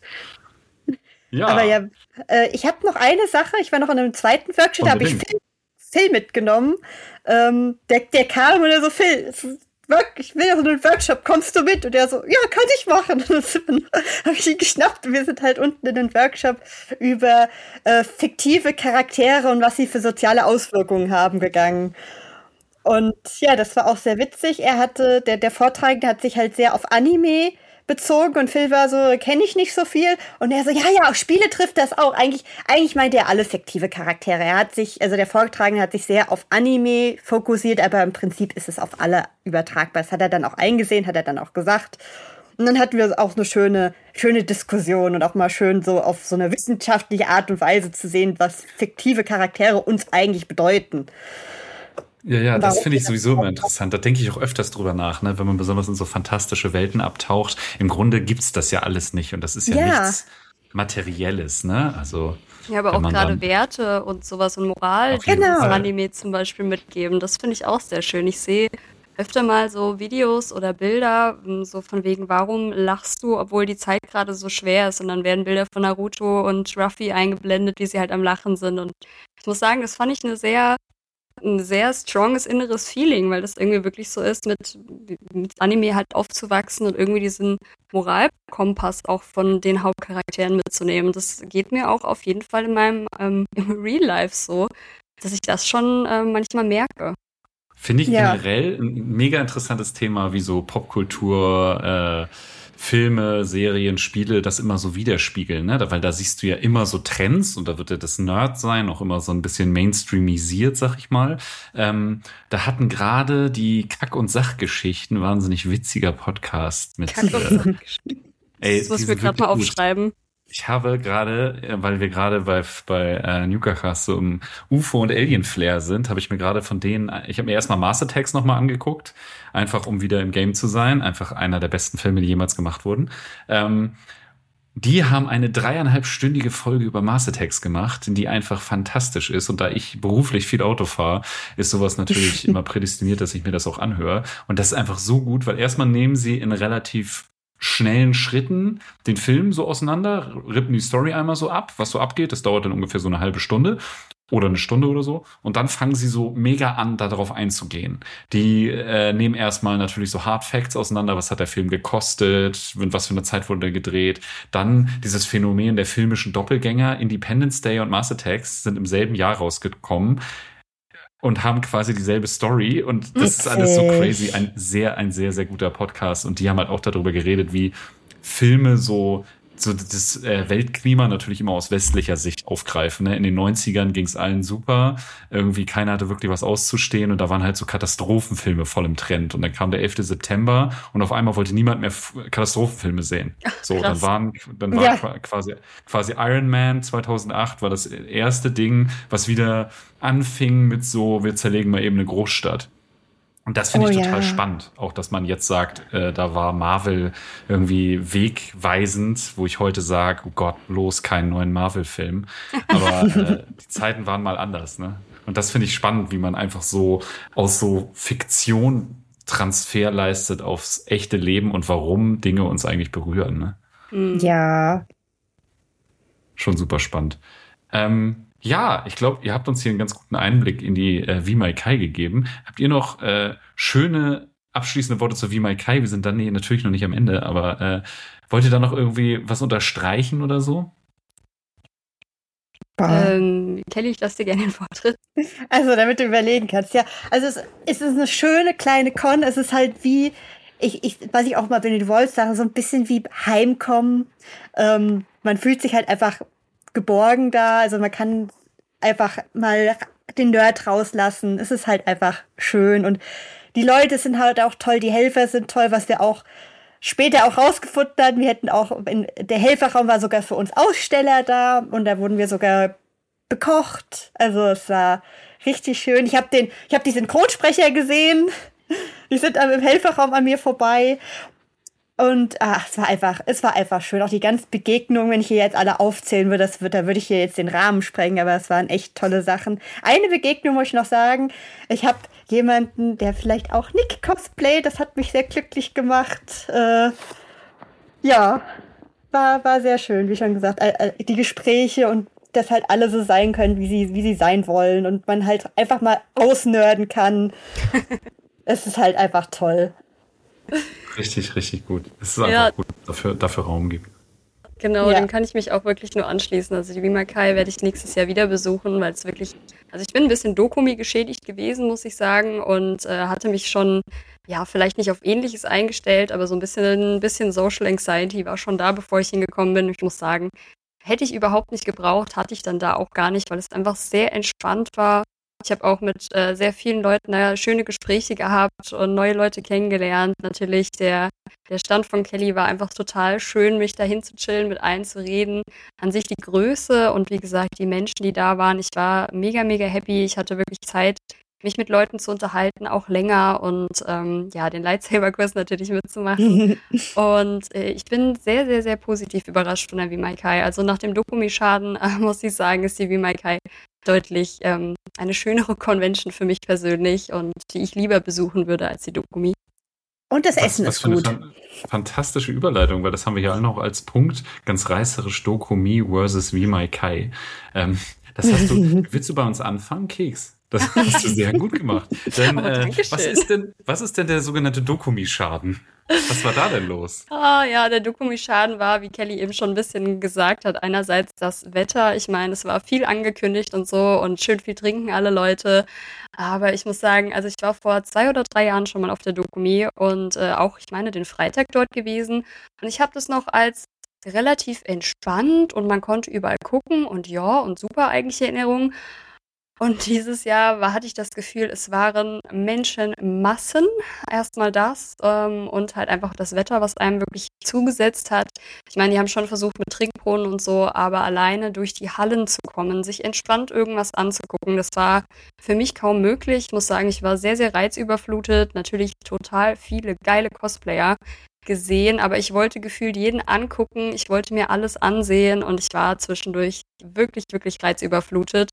Ja. Aber ja, ich habe noch eine Sache. Ich war noch in einem zweiten Workshop, da habe ich Phil mitgenommen. Der kam und er so, Phil, ich will ja so einen Workshop, kommst du mit? Und er so, ja, kann ich machen. Und dann habe ich ihn geschnappt und wir sind halt unten in den Workshop über fiktive Charaktere und was sie für soziale Auswirkungen haben gegangen. Und ja, das war auch sehr witzig. Der Vortragende hat sich halt sehr auf Anime bezogen und Phil war so, kenne ich nicht so viel. Und er so, ja, auf Spiele trifft das auch. Eigentlich meint er alle fiktive Charaktere. Der Vortragende hat sich sehr auf Anime fokussiert, aber im Prinzip ist es auf alle übertragbar. Das hat er dann auch eingesehen, hat er dann auch gesagt. Und dann hatten wir auch eine schöne Diskussion und auch mal schön so auf so eine wissenschaftliche Art und Weise zu sehen, was fiktive Charaktere uns eigentlich bedeuten. Ja, das finde ich sowieso immer interessant. Da denke ich auch öfters drüber nach, ne? Wenn man besonders in so fantastische Welten abtaucht. Im Grunde gibt's das ja alles nicht und das ist ja nichts Materielles, ne? Also ja, aber auch gerade Werte und sowas und Moral, die uns Anime zum Beispiel mitgeben, das finde ich auch sehr schön. Ich sehe öfter mal so Videos oder Bilder, so von wegen, warum lachst du, obwohl die Zeit gerade so schwer ist? Und dann werden Bilder von Naruto und Ruffy eingeblendet, wie sie halt am Lachen sind. Und ich muss sagen, das fand ich ein sehr stronges inneres Feeling, weil das irgendwie wirklich so ist, mit Anime halt aufzuwachsen und irgendwie diesen Moralkompass auch von den Hauptcharakteren mitzunehmen. Das geht mir auch auf jeden Fall in meinem im Real Life so, dass ich das schon manchmal merke. Finde ich generell ein mega interessantes Thema, wie so Popkultur, Filme, Serien, Spiele das immer so widerspiegeln, ne? Weil da siehst du ja immer so Trends und da wird ja das Nerd-Sein auch immer so ein bisschen mainstreamisiert, sag ich mal. Da hatten gerade die Kack- und Sachgeschichten, wahnsinnig witziger Podcast mit. Kack- und Sachgeschichten. Das muss ich mir gerade mal aufschreiben. Ich habe gerade, weil wir gerade bei Newcast so im UFO- und Alien-Flair sind, habe ich mir gerade von denen, ich habe mir erstmal Mars Attacks nochmal angeguckt, einfach um wieder im Game zu sein, einfach einer der besten Filme, die jemals gemacht wurden. Die haben eine 3,5-stündige Folge über Mars Attacks gemacht, die einfach fantastisch ist. Und da ich beruflich viel Auto fahre, ist sowas natürlich immer prädestiniert, dass ich mir das auch anhöre. Und das ist einfach so gut, weil erstmal nehmen sie in relativ schnellen Schritten den Film so auseinander, rippen die Story einmal so ab, was so abgeht. Das dauert dann ungefähr so eine halbe Stunde oder eine Stunde oder so. Und dann fangen sie so mega an, darauf einzugehen. Die nehmen erstmal natürlich so Hard Facts auseinander. Was hat der Film gekostet? Was für eine Zeit wurde der gedreht? Dann dieses Phänomen der filmischen Doppelgänger. Independence Day und Mars Attacks sind im selben Jahr rausgekommen und haben quasi dieselbe Story und das ist alles so crazy. Ein sehr, sehr guter Podcast und die haben halt auch darüber geredet, wie Filme so das Weltklima natürlich immer aus westlicher Sicht aufgreifen. Ne? In den 90ern ging es allen super. Irgendwie keiner hatte wirklich was auszustehen und da waren halt so Katastrophenfilme voll im Trend. Und dann kam der 11. September und auf einmal wollte niemand mehr Katastrophenfilme sehen. So, dann war quasi Iron Man 2008 war das erste Ding, was wieder anfing mit so, wir zerlegen mal eben eine Großstadt. Und das finde ich total spannend. Auch, dass man jetzt sagt, da war Marvel irgendwie wegweisend, wo ich heute sage, oh Gott, bloß keinen neuen Marvel-Film. Aber die Zeiten waren mal anders, ne? Und das finde ich spannend, wie man einfach so aus so Fiktion Transfer leistet aufs echte Leben und warum Dinge uns eigentlich berühren, ne? Ja. Schon super spannend. Ja, ich glaube, ihr habt uns hier einen ganz guten Einblick in die Vimaikai gegeben. Habt ihr noch schöne abschließende Worte zur Vimaikai? Wir sind dann natürlich noch nicht am Ende, aber wollt ihr da noch irgendwie was unterstreichen oder so? Kelly, ich lasse dir gerne den Vortritt. Also, damit du überlegen kannst, ja. Also, es ist eine schöne kleine Con. Es ist halt wie, was ich auch mal bei den Wolves sage, so ein bisschen wie Heimkommen. Man fühlt sich halt einfach geborgen da, also man kann einfach mal den Nerd rauslassen. Es ist halt einfach schön und die Leute sind halt auch toll, die Helfer sind toll, was wir auch später auch rausgefunden hatten. Wir hätten auch, der Helferraum war sogar für uns Aussteller da und da wurden wir sogar bekocht. Also es war richtig schön. Ich hab die Synchronsprecher gesehen. Die sind im Helferraum an mir vorbei. Und es war einfach schön. Auch die ganzen Begegnungen, wenn ich hier jetzt alle aufzählen würde, da würde ich hier jetzt den Rahmen sprengen, aber es waren echt tolle Sachen. Eine Begegnung muss ich noch sagen. Ich habe jemanden, der vielleicht auch Nick cosplayt, das hat mich sehr glücklich gemacht. Ja, war sehr schön, wie schon gesagt. Die Gespräche und dass halt alle so sein können, wie sie sein wollen und man halt einfach mal ausnörden kann. Es ist halt einfach toll. Richtig, richtig gut. Es ist einfach gut, dafür Raum gibt. Genau, dem kann ich mich auch wirklich nur anschließen. Also die Vimaikai werde ich nächstes Jahr wieder besuchen, weil es wirklich, also ich bin ein bisschen Dokumi geschädigt gewesen, muss ich sagen, und hatte mich schon, vielleicht nicht auf Ähnliches eingestellt, aber so ein bisschen Social Anxiety war schon da, bevor ich hingekommen bin. Ich muss sagen, hätte ich überhaupt nicht gebraucht, hatte ich dann da auch gar nicht, weil es einfach sehr entspannt war. Ich habe auch mit sehr vielen Leuten schöne Gespräche gehabt und neue Leute kennengelernt. Natürlich, der Stand von Kelly war einfach total schön, mich dahin zu chillen, mit allen zu reden. An sich die Größe und wie gesagt, die Menschen, die da waren. Ich war mega, mega happy. Ich hatte wirklich Zeit, mich mit Leuten zu unterhalten, auch länger und den Lightsaber-Kurs natürlich mitzumachen. Und ich bin sehr, sehr, sehr positiv überrascht von der Vimaikai. Also nach dem Dokumi-Schaden muss ich sagen, ist die Vimaikai deutlich eine schönere Convention für mich persönlich und die ich lieber besuchen würde als die Dokumi. Und das Essen ist gut. Eine fantastische Überleitung, weil das haben wir ja alle noch als Punkt, ganz reißerisch Dokumi versus Vimaikai. Das hast du, willst du bei uns anfangen, Keks? Das hast du sehr gut gemacht. Denn, was ist denn der sogenannte Dokumi-Schaden? Was war da denn los? Ja, der Dokumi-Schaden war, wie Kelly eben schon ein bisschen gesagt hat, einerseits das Wetter. Ich meine, es war viel angekündigt und so und schön viel trinken alle Leute. Aber ich muss sagen, also ich war vor 2 oder 3 Jahren schon mal auf der Dokumi und auch, ich meine, den Freitag dort gewesen. Und ich habe das noch als relativ entspannt und man konnte überall gucken und ja, und super eigentlich Erinnerungen. Und dieses Jahr hatte ich das Gefühl, es waren Menschenmassen, erstmal das, und halt einfach das Wetter, was einem wirklich zugesetzt hat. Ich meine, die haben schon versucht mit Trinkbrunnen und so, aber alleine durch die Hallen zu kommen, sich entspannt irgendwas anzugucken, das war für mich kaum möglich. Ich muss sagen, ich war sehr, sehr reizüberflutet, natürlich total viele geile Cosplayer gesehen, aber ich wollte gefühlt jeden angucken, ich wollte mir alles ansehen und ich war zwischendurch wirklich, wirklich reizüberflutet.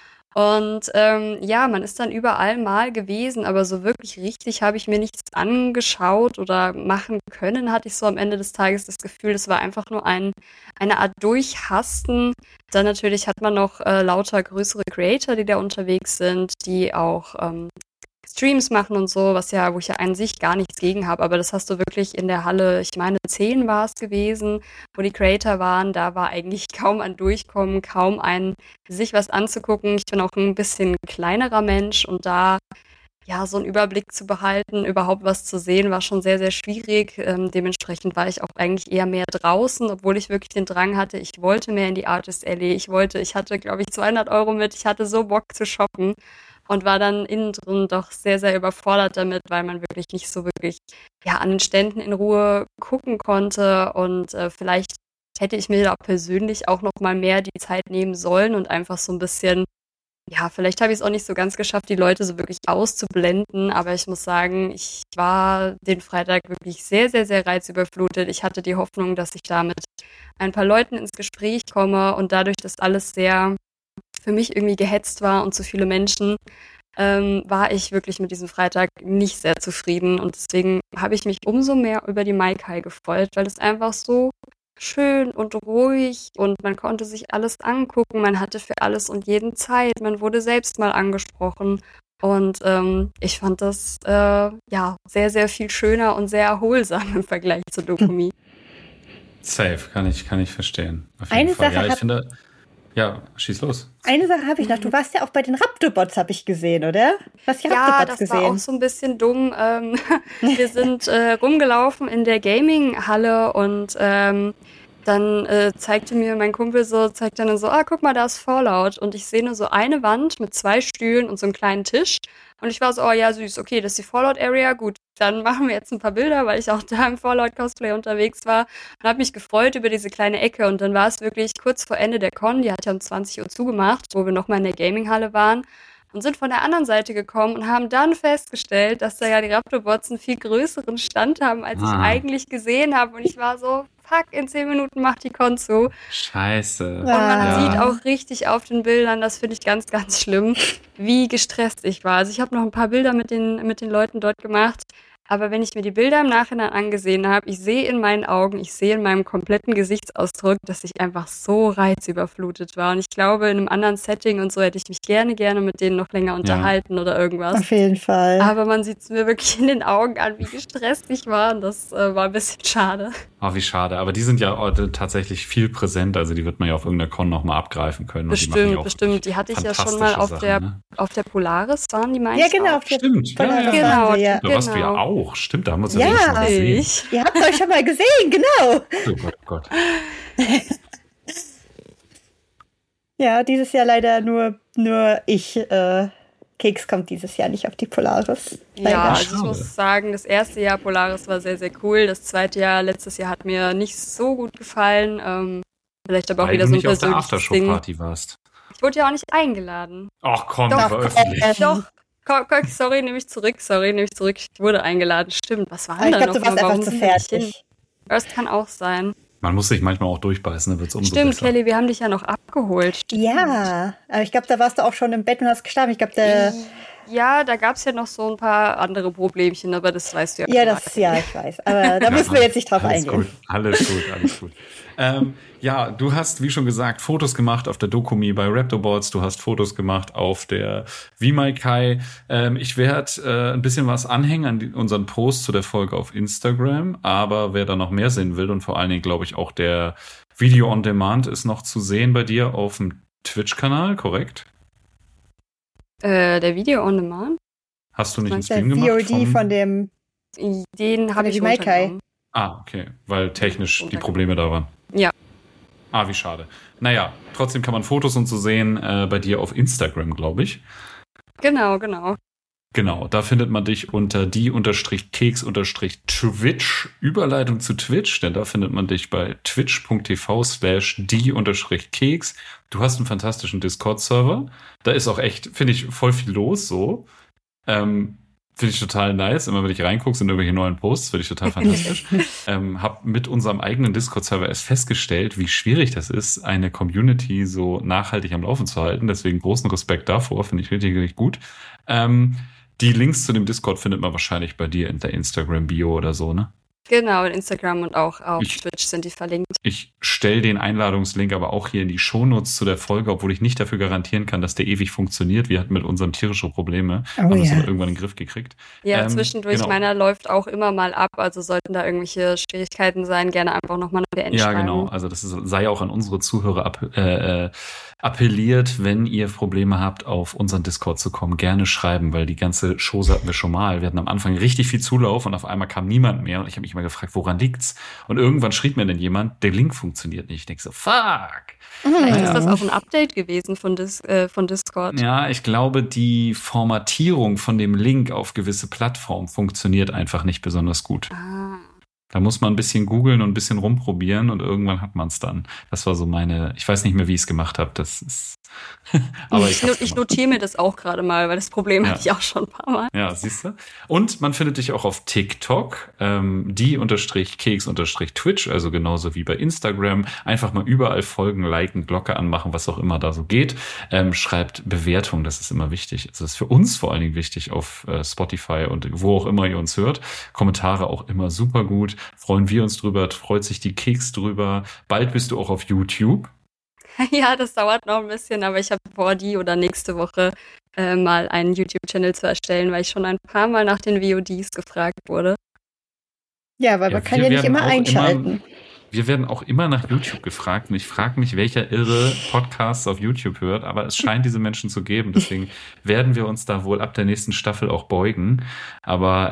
Und ja, man ist dann überall mal gewesen, aber so wirklich richtig habe ich mir nichts angeschaut oder machen können, hatte ich so am Ende des Tages das Gefühl, es war einfach nur eine Art Durchhasten. Dann natürlich hat man noch lauter größere Creator, die da unterwegs sind, die auch Streams machen und so, wo ich ja an sich gar nichts gegen habe, aber das hast du wirklich in der Halle, ich meine 10 war es gewesen, wo die Creator waren, da war eigentlich kaum ein Durchkommen, kaum ein sich was anzugucken. Ich bin auch ein bisschen kleinerer Mensch und da ja so einen Überblick zu behalten, überhaupt was zu sehen, war schon sehr, sehr schwierig. Dementsprechend war ich auch eigentlich eher mehr draußen, obwohl ich wirklich den Drang hatte, ich wollte mehr in die Artist Alley, ich hatte, glaube ich, 200 Euro mit, ich hatte so Bock zu shoppen. Und war dann innen drin doch sehr, sehr überfordert damit, weil man wirklich nicht so wirklich an den Ständen in Ruhe gucken konnte. Und vielleicht hätte ich mir da persönlich auch noch mal mehr die Zeit nehmen sollen und einfach so ein bisschen, vielleicht habe ich es auch nicht so ganz geschafft, die Leute so wirklich auszublenden. Aber ich muss sagen, ich war den Freitag wirklich sehr, sehr, sehr reizüberflutet. Ich hatte die Hoffnung, dass ich da mit ein paar Leuten ins Gespräch komme und dadurch, dass alles sehr für mich irgendwie gehetzt war und zu viele Menschen, war ich wirklich mit diesem Freitag nicht sehr zufrieden. Und deswegen habe ich mich umso mehr über die Maikai gefreut, weil es einfach so schön und ruhig und man konnte sich alles angucken. Man hatte für alles und jeden Zeit. Man wurde selbst mal angesprochen. Und ich fand das sehr, sehr viel schöner und sehr erholsam im Vergleich zu Dokumi. Safe, kann ich verstehen. Auf jeden Fall. Sache ich finde... Ja, schieß los. Eine Sache habe ich noch. Du warst ja auch bei den Raptorbots, habe ich gesehen, oder? Hast du die Raptorbots gesehen? Ja, das war auch so ein bisschen dumm. Wir sind rumgelaufen in der Gaming-Halle und dann zeigte mir mein Kumpel zeigt dann so, guck mal, da ist Fallout. Und ich sehe nur so eine Wand mit 2 Stühlen und so einem kleinen Tisch. Und ich war so, oh ja, süß, okay, das ist die Fallout-Area, gut. Dann machen wir jetzt ein paar Bilder, weil ich auch da im Fallout-Cosplay unterwegs war und habe mich gefreut über diese kleine Ecke. Und dann war es wirklich kurz vor Ende der Con, die hat ja um 20 Uhr zugemacht, wo wir nochmal in der Gaming-Halle waren und sind von der anderen Seite gekommen und haben dann festgestellt, dass da ja die Raptorbots einen viel größeren Stand haben, als ich eigentlich gesehen habe. Und ich war so, fuck, in 10 Minuten macht die Con zu. Scheiße. Und man sieht auch richtig auf den Bildern, das finde ich ganz, ganz schlimm, wie gestresst ich war. Also ich habe noch ein paar Bilder mit den Leuten dort gemacht. Aber wenn ich mir die Bilder im Nachhinein angesehen habe, ich sehe in meinen Augen, ich sehe in meinem kompletten Gesichtsausdruck, dass ich einfach so reizüberflutet war. Und ich glaube, in einem anderen Setting und so hätte ich mich gerne mit denen noch länger unterhalten oder irgendwas. Auf jeden Fall. Aber man sieht es mir wirklich in den Augen an, wie gestresst ich war. Und das war ein bisschen schade. Wie schade. Aber die sind ja tatsächlich viel präsent. Also die wird man ja auf irgendeiner Con nochmal abgreifen können. Bestimmt. Die hatte ich ja schon mal auf der Polaris, waren die meisten? Ja, genau. Stimmt. Genau. Da warst du ja auch. Stimmt, da haben wir uns ja schon mal gesehen. Ihr habt euch schon mal gesehen, genau. Oh Gott. Ja, dieses Jahr leider nur ich. Keks kommt dieses Jahr nicht auf die Polaris. Leider. Ja, also ich muss sagen, das erste Jahr Polaris war sehr, sehr cool. Das zweite Jahr, letztes Jahr, hat mir nicht so gut gefallen. Vielleicht aber auch wieder so ein persönliches Ding. Weil du nicht auf der Aftershow-Party warst. Ich wurde ja auch nicht eingeladen. Ach komm, das war öffentlich. Doch. Sorry, nehme ich zurück. Ich wurde eingeladen. Stimmt, was war denn da noch? Ich glaube, du warst einfach zu fertig. Das kann auch sein. Man muss sich manchmal auch durchbeißen, dann wird es umso Stimmt, besser. Kelly, wir haben dich ja noch abgeholt. Ja, aber ich glaube, da warst du auch schon im Bett und hast geschlafen. Ich glaube, Ja, da gab es ja noch so ein paar andere Problemchen, aber das weißt du ja. ja, ich weiß. Aber da müssen wir jetzt nicht drauf eingehen. Alles gut. Ja, du hast, wie schon gesagt, Fotos gemacht auf der Dokumi bei Raptorboards. Du hast Fotos gemacht auf der Vimaikai. Ich werde ein bisschen was anhängen an unseren Post zu der Folge auf Instagram. Aber wer da noch mehr sehen will und vor allen Dingen, glaube ich, auch der Video on Demand ist noch zu sehen bei dir auf dem Twitch-Kanal, korrekt? Der Video on Demand? Hast du nicht einen Der Stream gemacht? VOD von dem. Den habe ich Vimaikai. runtergenommen. Okay, weil technisch die Probleme da waren. Ja. Wie schade. Naja, trotzdem kann man Fotos und so sehen bei dir auf Instagram, glaube ich. Genau. Genau, da findet man dich unter die_keks_twitch, Überleitung zu Twitch, denn da findet man dich bei twitch.tv/die_keks. Du hast einen fantastischen Discord-Server. Da ist auch echt, finde ich, voll viel los so. Finde ich total nice. Immer wenn ich reingucke, sind irgendwelche neuen Posts, finde ich total fantastisch. Hab mit unserem eigenen Discord-Server erst festgestellt, wie schwierig das ist, eine Community so nachhaltig am Laufen zu halten. Deswegen großen Respekt davor, finde ich richtig, richtig gut. Die Links zu dem Discord findet man wahrscheinlich bei dir in der Instagram-Bio oder so, ne? Genau, in Instagram und auch auf Twitch sind die verlinkt. Ich stelle den Einladungslink aber auch hier in die Shownotes zu der Folge, obwohl ich nicht dafür garantieren kann, dass der ewig funktioniert. Wir hatten mit unserem tierische Probleme, haben das aber irgendwann in den Griff gekriegt. Ja, zwischendurch, genau. Meiner läuft auch immer mal ab, also sollten da irgendwelche Schwierigkeiten sein, gerne einfach nochmal eine PN schreiben. Ja, genau, also sei auch an unsere Zuhörer appelliert, wenn ihr Probleme habt, auf unseren Discord zu kommen, gerne schreiben, weil die ganze Show hatten wir schon mal. Wir hatten am Anfang richtig viel Zulauf und auf einmal kam niemand mehr und ich habe mich immer gefragt, woran liegt's? Und irgendwann schrieb mir dann jemand, der Link funktioniert nicht. Ich denke so, fuck! Vielleicht ist das auch ein Update gewesen von Discord. Ja, ich glaube, die Formatierung von dem Link auf gewisse Plattformen funktioniert einfach nicht besonders gut. Da muss man ein bisschen googeln und ein bisschen rumprobieren und irgendwann hat man es dann. Das war so ich weiß nicht mehr, wie ich es gemacht habe. Das ist. Aber ich notiere mir das auch gerade mal, weil das Problem hatte ich auch schon ein paar Mal. Ja, siehst du. Und man findet dich auch auf TikTok, die_keks_twitch, also genauso wie bei Instagram. Einfach mal überall folgen, liken, Glocke anmachen, was auch immer da so geht. Schreibt Bewertung, das ist immer wichtig. Also das ist für uns vor allen Dingen wichtig auf Spotify und wo auch immer ihr uns hört. Kommentare auch immer super gut. Freuen wir uns drüber, freut sich die Keks drüber. Bald bist du auch auf YouTube. Ja, das dauert noch ein bisschen, aber ich habe vor, die oder nächste Woche mal einen YouTube-Channel zu erstellen, weil ich schon ein paar Mal nach den VODs gefragt wurde. Ja, weil man kann ja nicht immer einschalten. Wir werden auch immer nach YouTube gefragt und ich frage mich, welcher irre Podcasts auf YouTube hört, aber es scheint diese Menschen zu geben, deswegen werden wir uns da wohl ab der nächsten Staffel auch beugen. Aber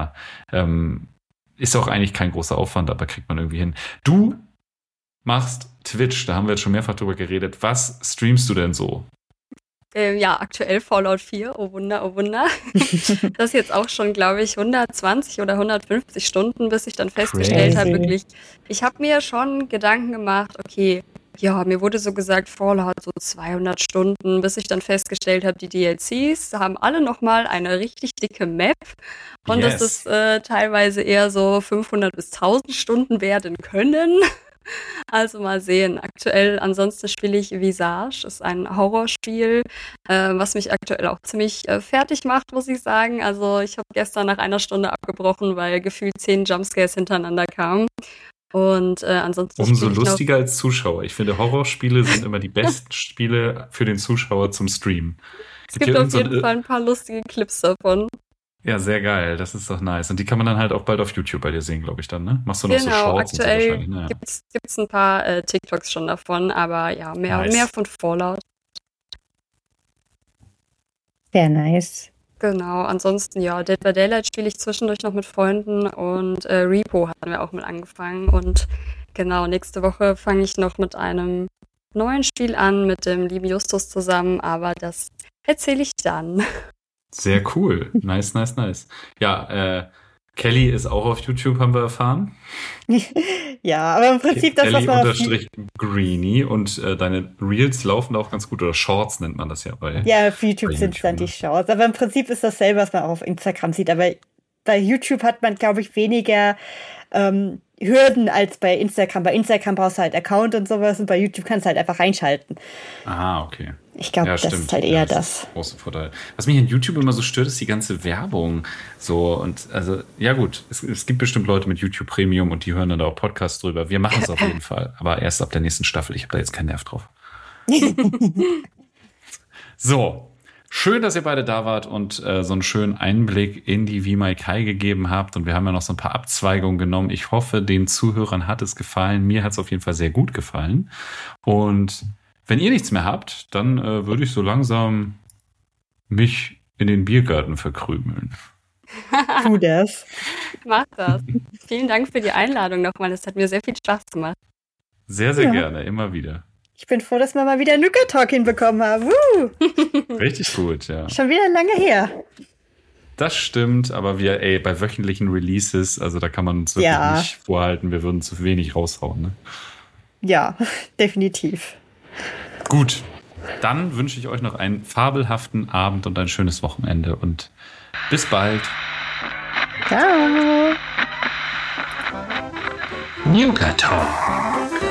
ist auch eigentlich kein großer Aufwand, aber kriegt man irgendwie hin. Du machst Twitch, da haben wir jetzt schon mehrfach drüber geredet. Was streamst du denn so? Ja, aktuell Fallout 4, oh Wunder, oh Wunder. Das ist jetzt auch schon, glaube ich, 120 oder 150 Stunden, bis ich dann festgestellt habe, wirklich, ich habe mir schon Gedanken gemacht, okay, ja, mir wurde so gesagt, Fallout so 200 Stunden, bis ich dann festgestellt habe, die DLCs haben alle nochmal eine richtig dicke Map und dass es teilweise eher so 500 bis 1000 Stunden werden können. Also mal sehen. Aktuell, ansonsten spiele ich Visage, ist ein Horrorspiel, was mich aktuell auch ziemlich fertig macht, muss ich sagen. Also ich habe gestern nach einer Stunde abgebrochen, weil gefühlt 10 Jumpscares hintereinander kamen. Und ansonsten umso lustiger als Zuschauer. Ich finde, Horrorspiele sind immer die besten Spiele für den Zuschauer zum Streamen. Es gibt auf jeden Fall ein paar lustige Clips davon. Ja, sehr geil. Das ist doch nice. Und die kann man dann halt auch bald auf YouTube bei dir sehen, glaube ich dann, ne? Machst du noch so Shorts aktuell und so wahrscheinlich? Gibt's ein paar TikToks schon davon, aber ja, mehr von Fallout. Sehr nice. Genau, ansonsten ja, Dead by Daylight spiele ich zwischendurch noch mit Freunden und Repo hatten wir auch mal angefangen und genau, nächste Woche fange ich noch mit einem neuen Spiel an, mit dem lieben Justus zusammen, aber das erzähle ich dann. Sehr cool. Nice. Ja, Kelly ist auch auf YouTube, haben wir erfahren. Ja, aber im Prinzip das, was man Kelly_Greenie und deine Reels laufen auch ganz gut, oder Shorts nennt man das ja bei. Ja, auf YouTube sind es dann die Shorts, aber im Prinzip ist dasselbe, was man auch auf Instagram sieht, aber bei YouTube hat man, glaube ich, weniger Hürden als bei Instagram. Bei Instagram brauchst du halt Account und sowas und bei YouTube kannst du halt einfach reinschalten. Ah, okay. Ich glaube, das ist halt eher das. Ist große Vorteil. Was mich an YouTube immer so stört, ist die ganze Werbung. So, und also, ja gut, es gibt bestimmt Leute mit YouTube Premium und die hören dann auch Podcasts drüber. Wir machen es auf jeden Fall, aber erst ab der nächsten Staffel. Ich habe da jetzt keinen Nerv drauf. So. Schön, dass ihr beide da wart und so einen schönen Einblick in die Wie Mai Kai gegeben habt. Und wir haben ja noch so ein paar Abzweigungen genommen. Ich hoffe, den Zuhörern hat es gefallen. Mir hat es auf jeden Fall sehr gut gefallen. Und wenn ihr nichts mehr habt, dann würde ich so langsam mich in den Biergarten verkrümeln. Tu das. Mach das. Vielen Dank für die Einladung nochmal. Es hat mir sehr viel Spaß gemacht. Sehr, sehr gerne. Immer wieder. Ich bin froh, dass wir mal wieder Nuka Talk hinbekommen haben. Richtig gut, ja. Schon wieder lange her. Das stimmt, aber bei wöchentlichen Releases, also da kann man uns wirklich nicht vorhalten, wir würden zu wenig raushauen. Ne? Ja, definitiv. Gut, dann wünsche ich euch noch einen fabelhaften Abend und ein schönes Wochenende und bis bald. Ciao. Nuka Talk.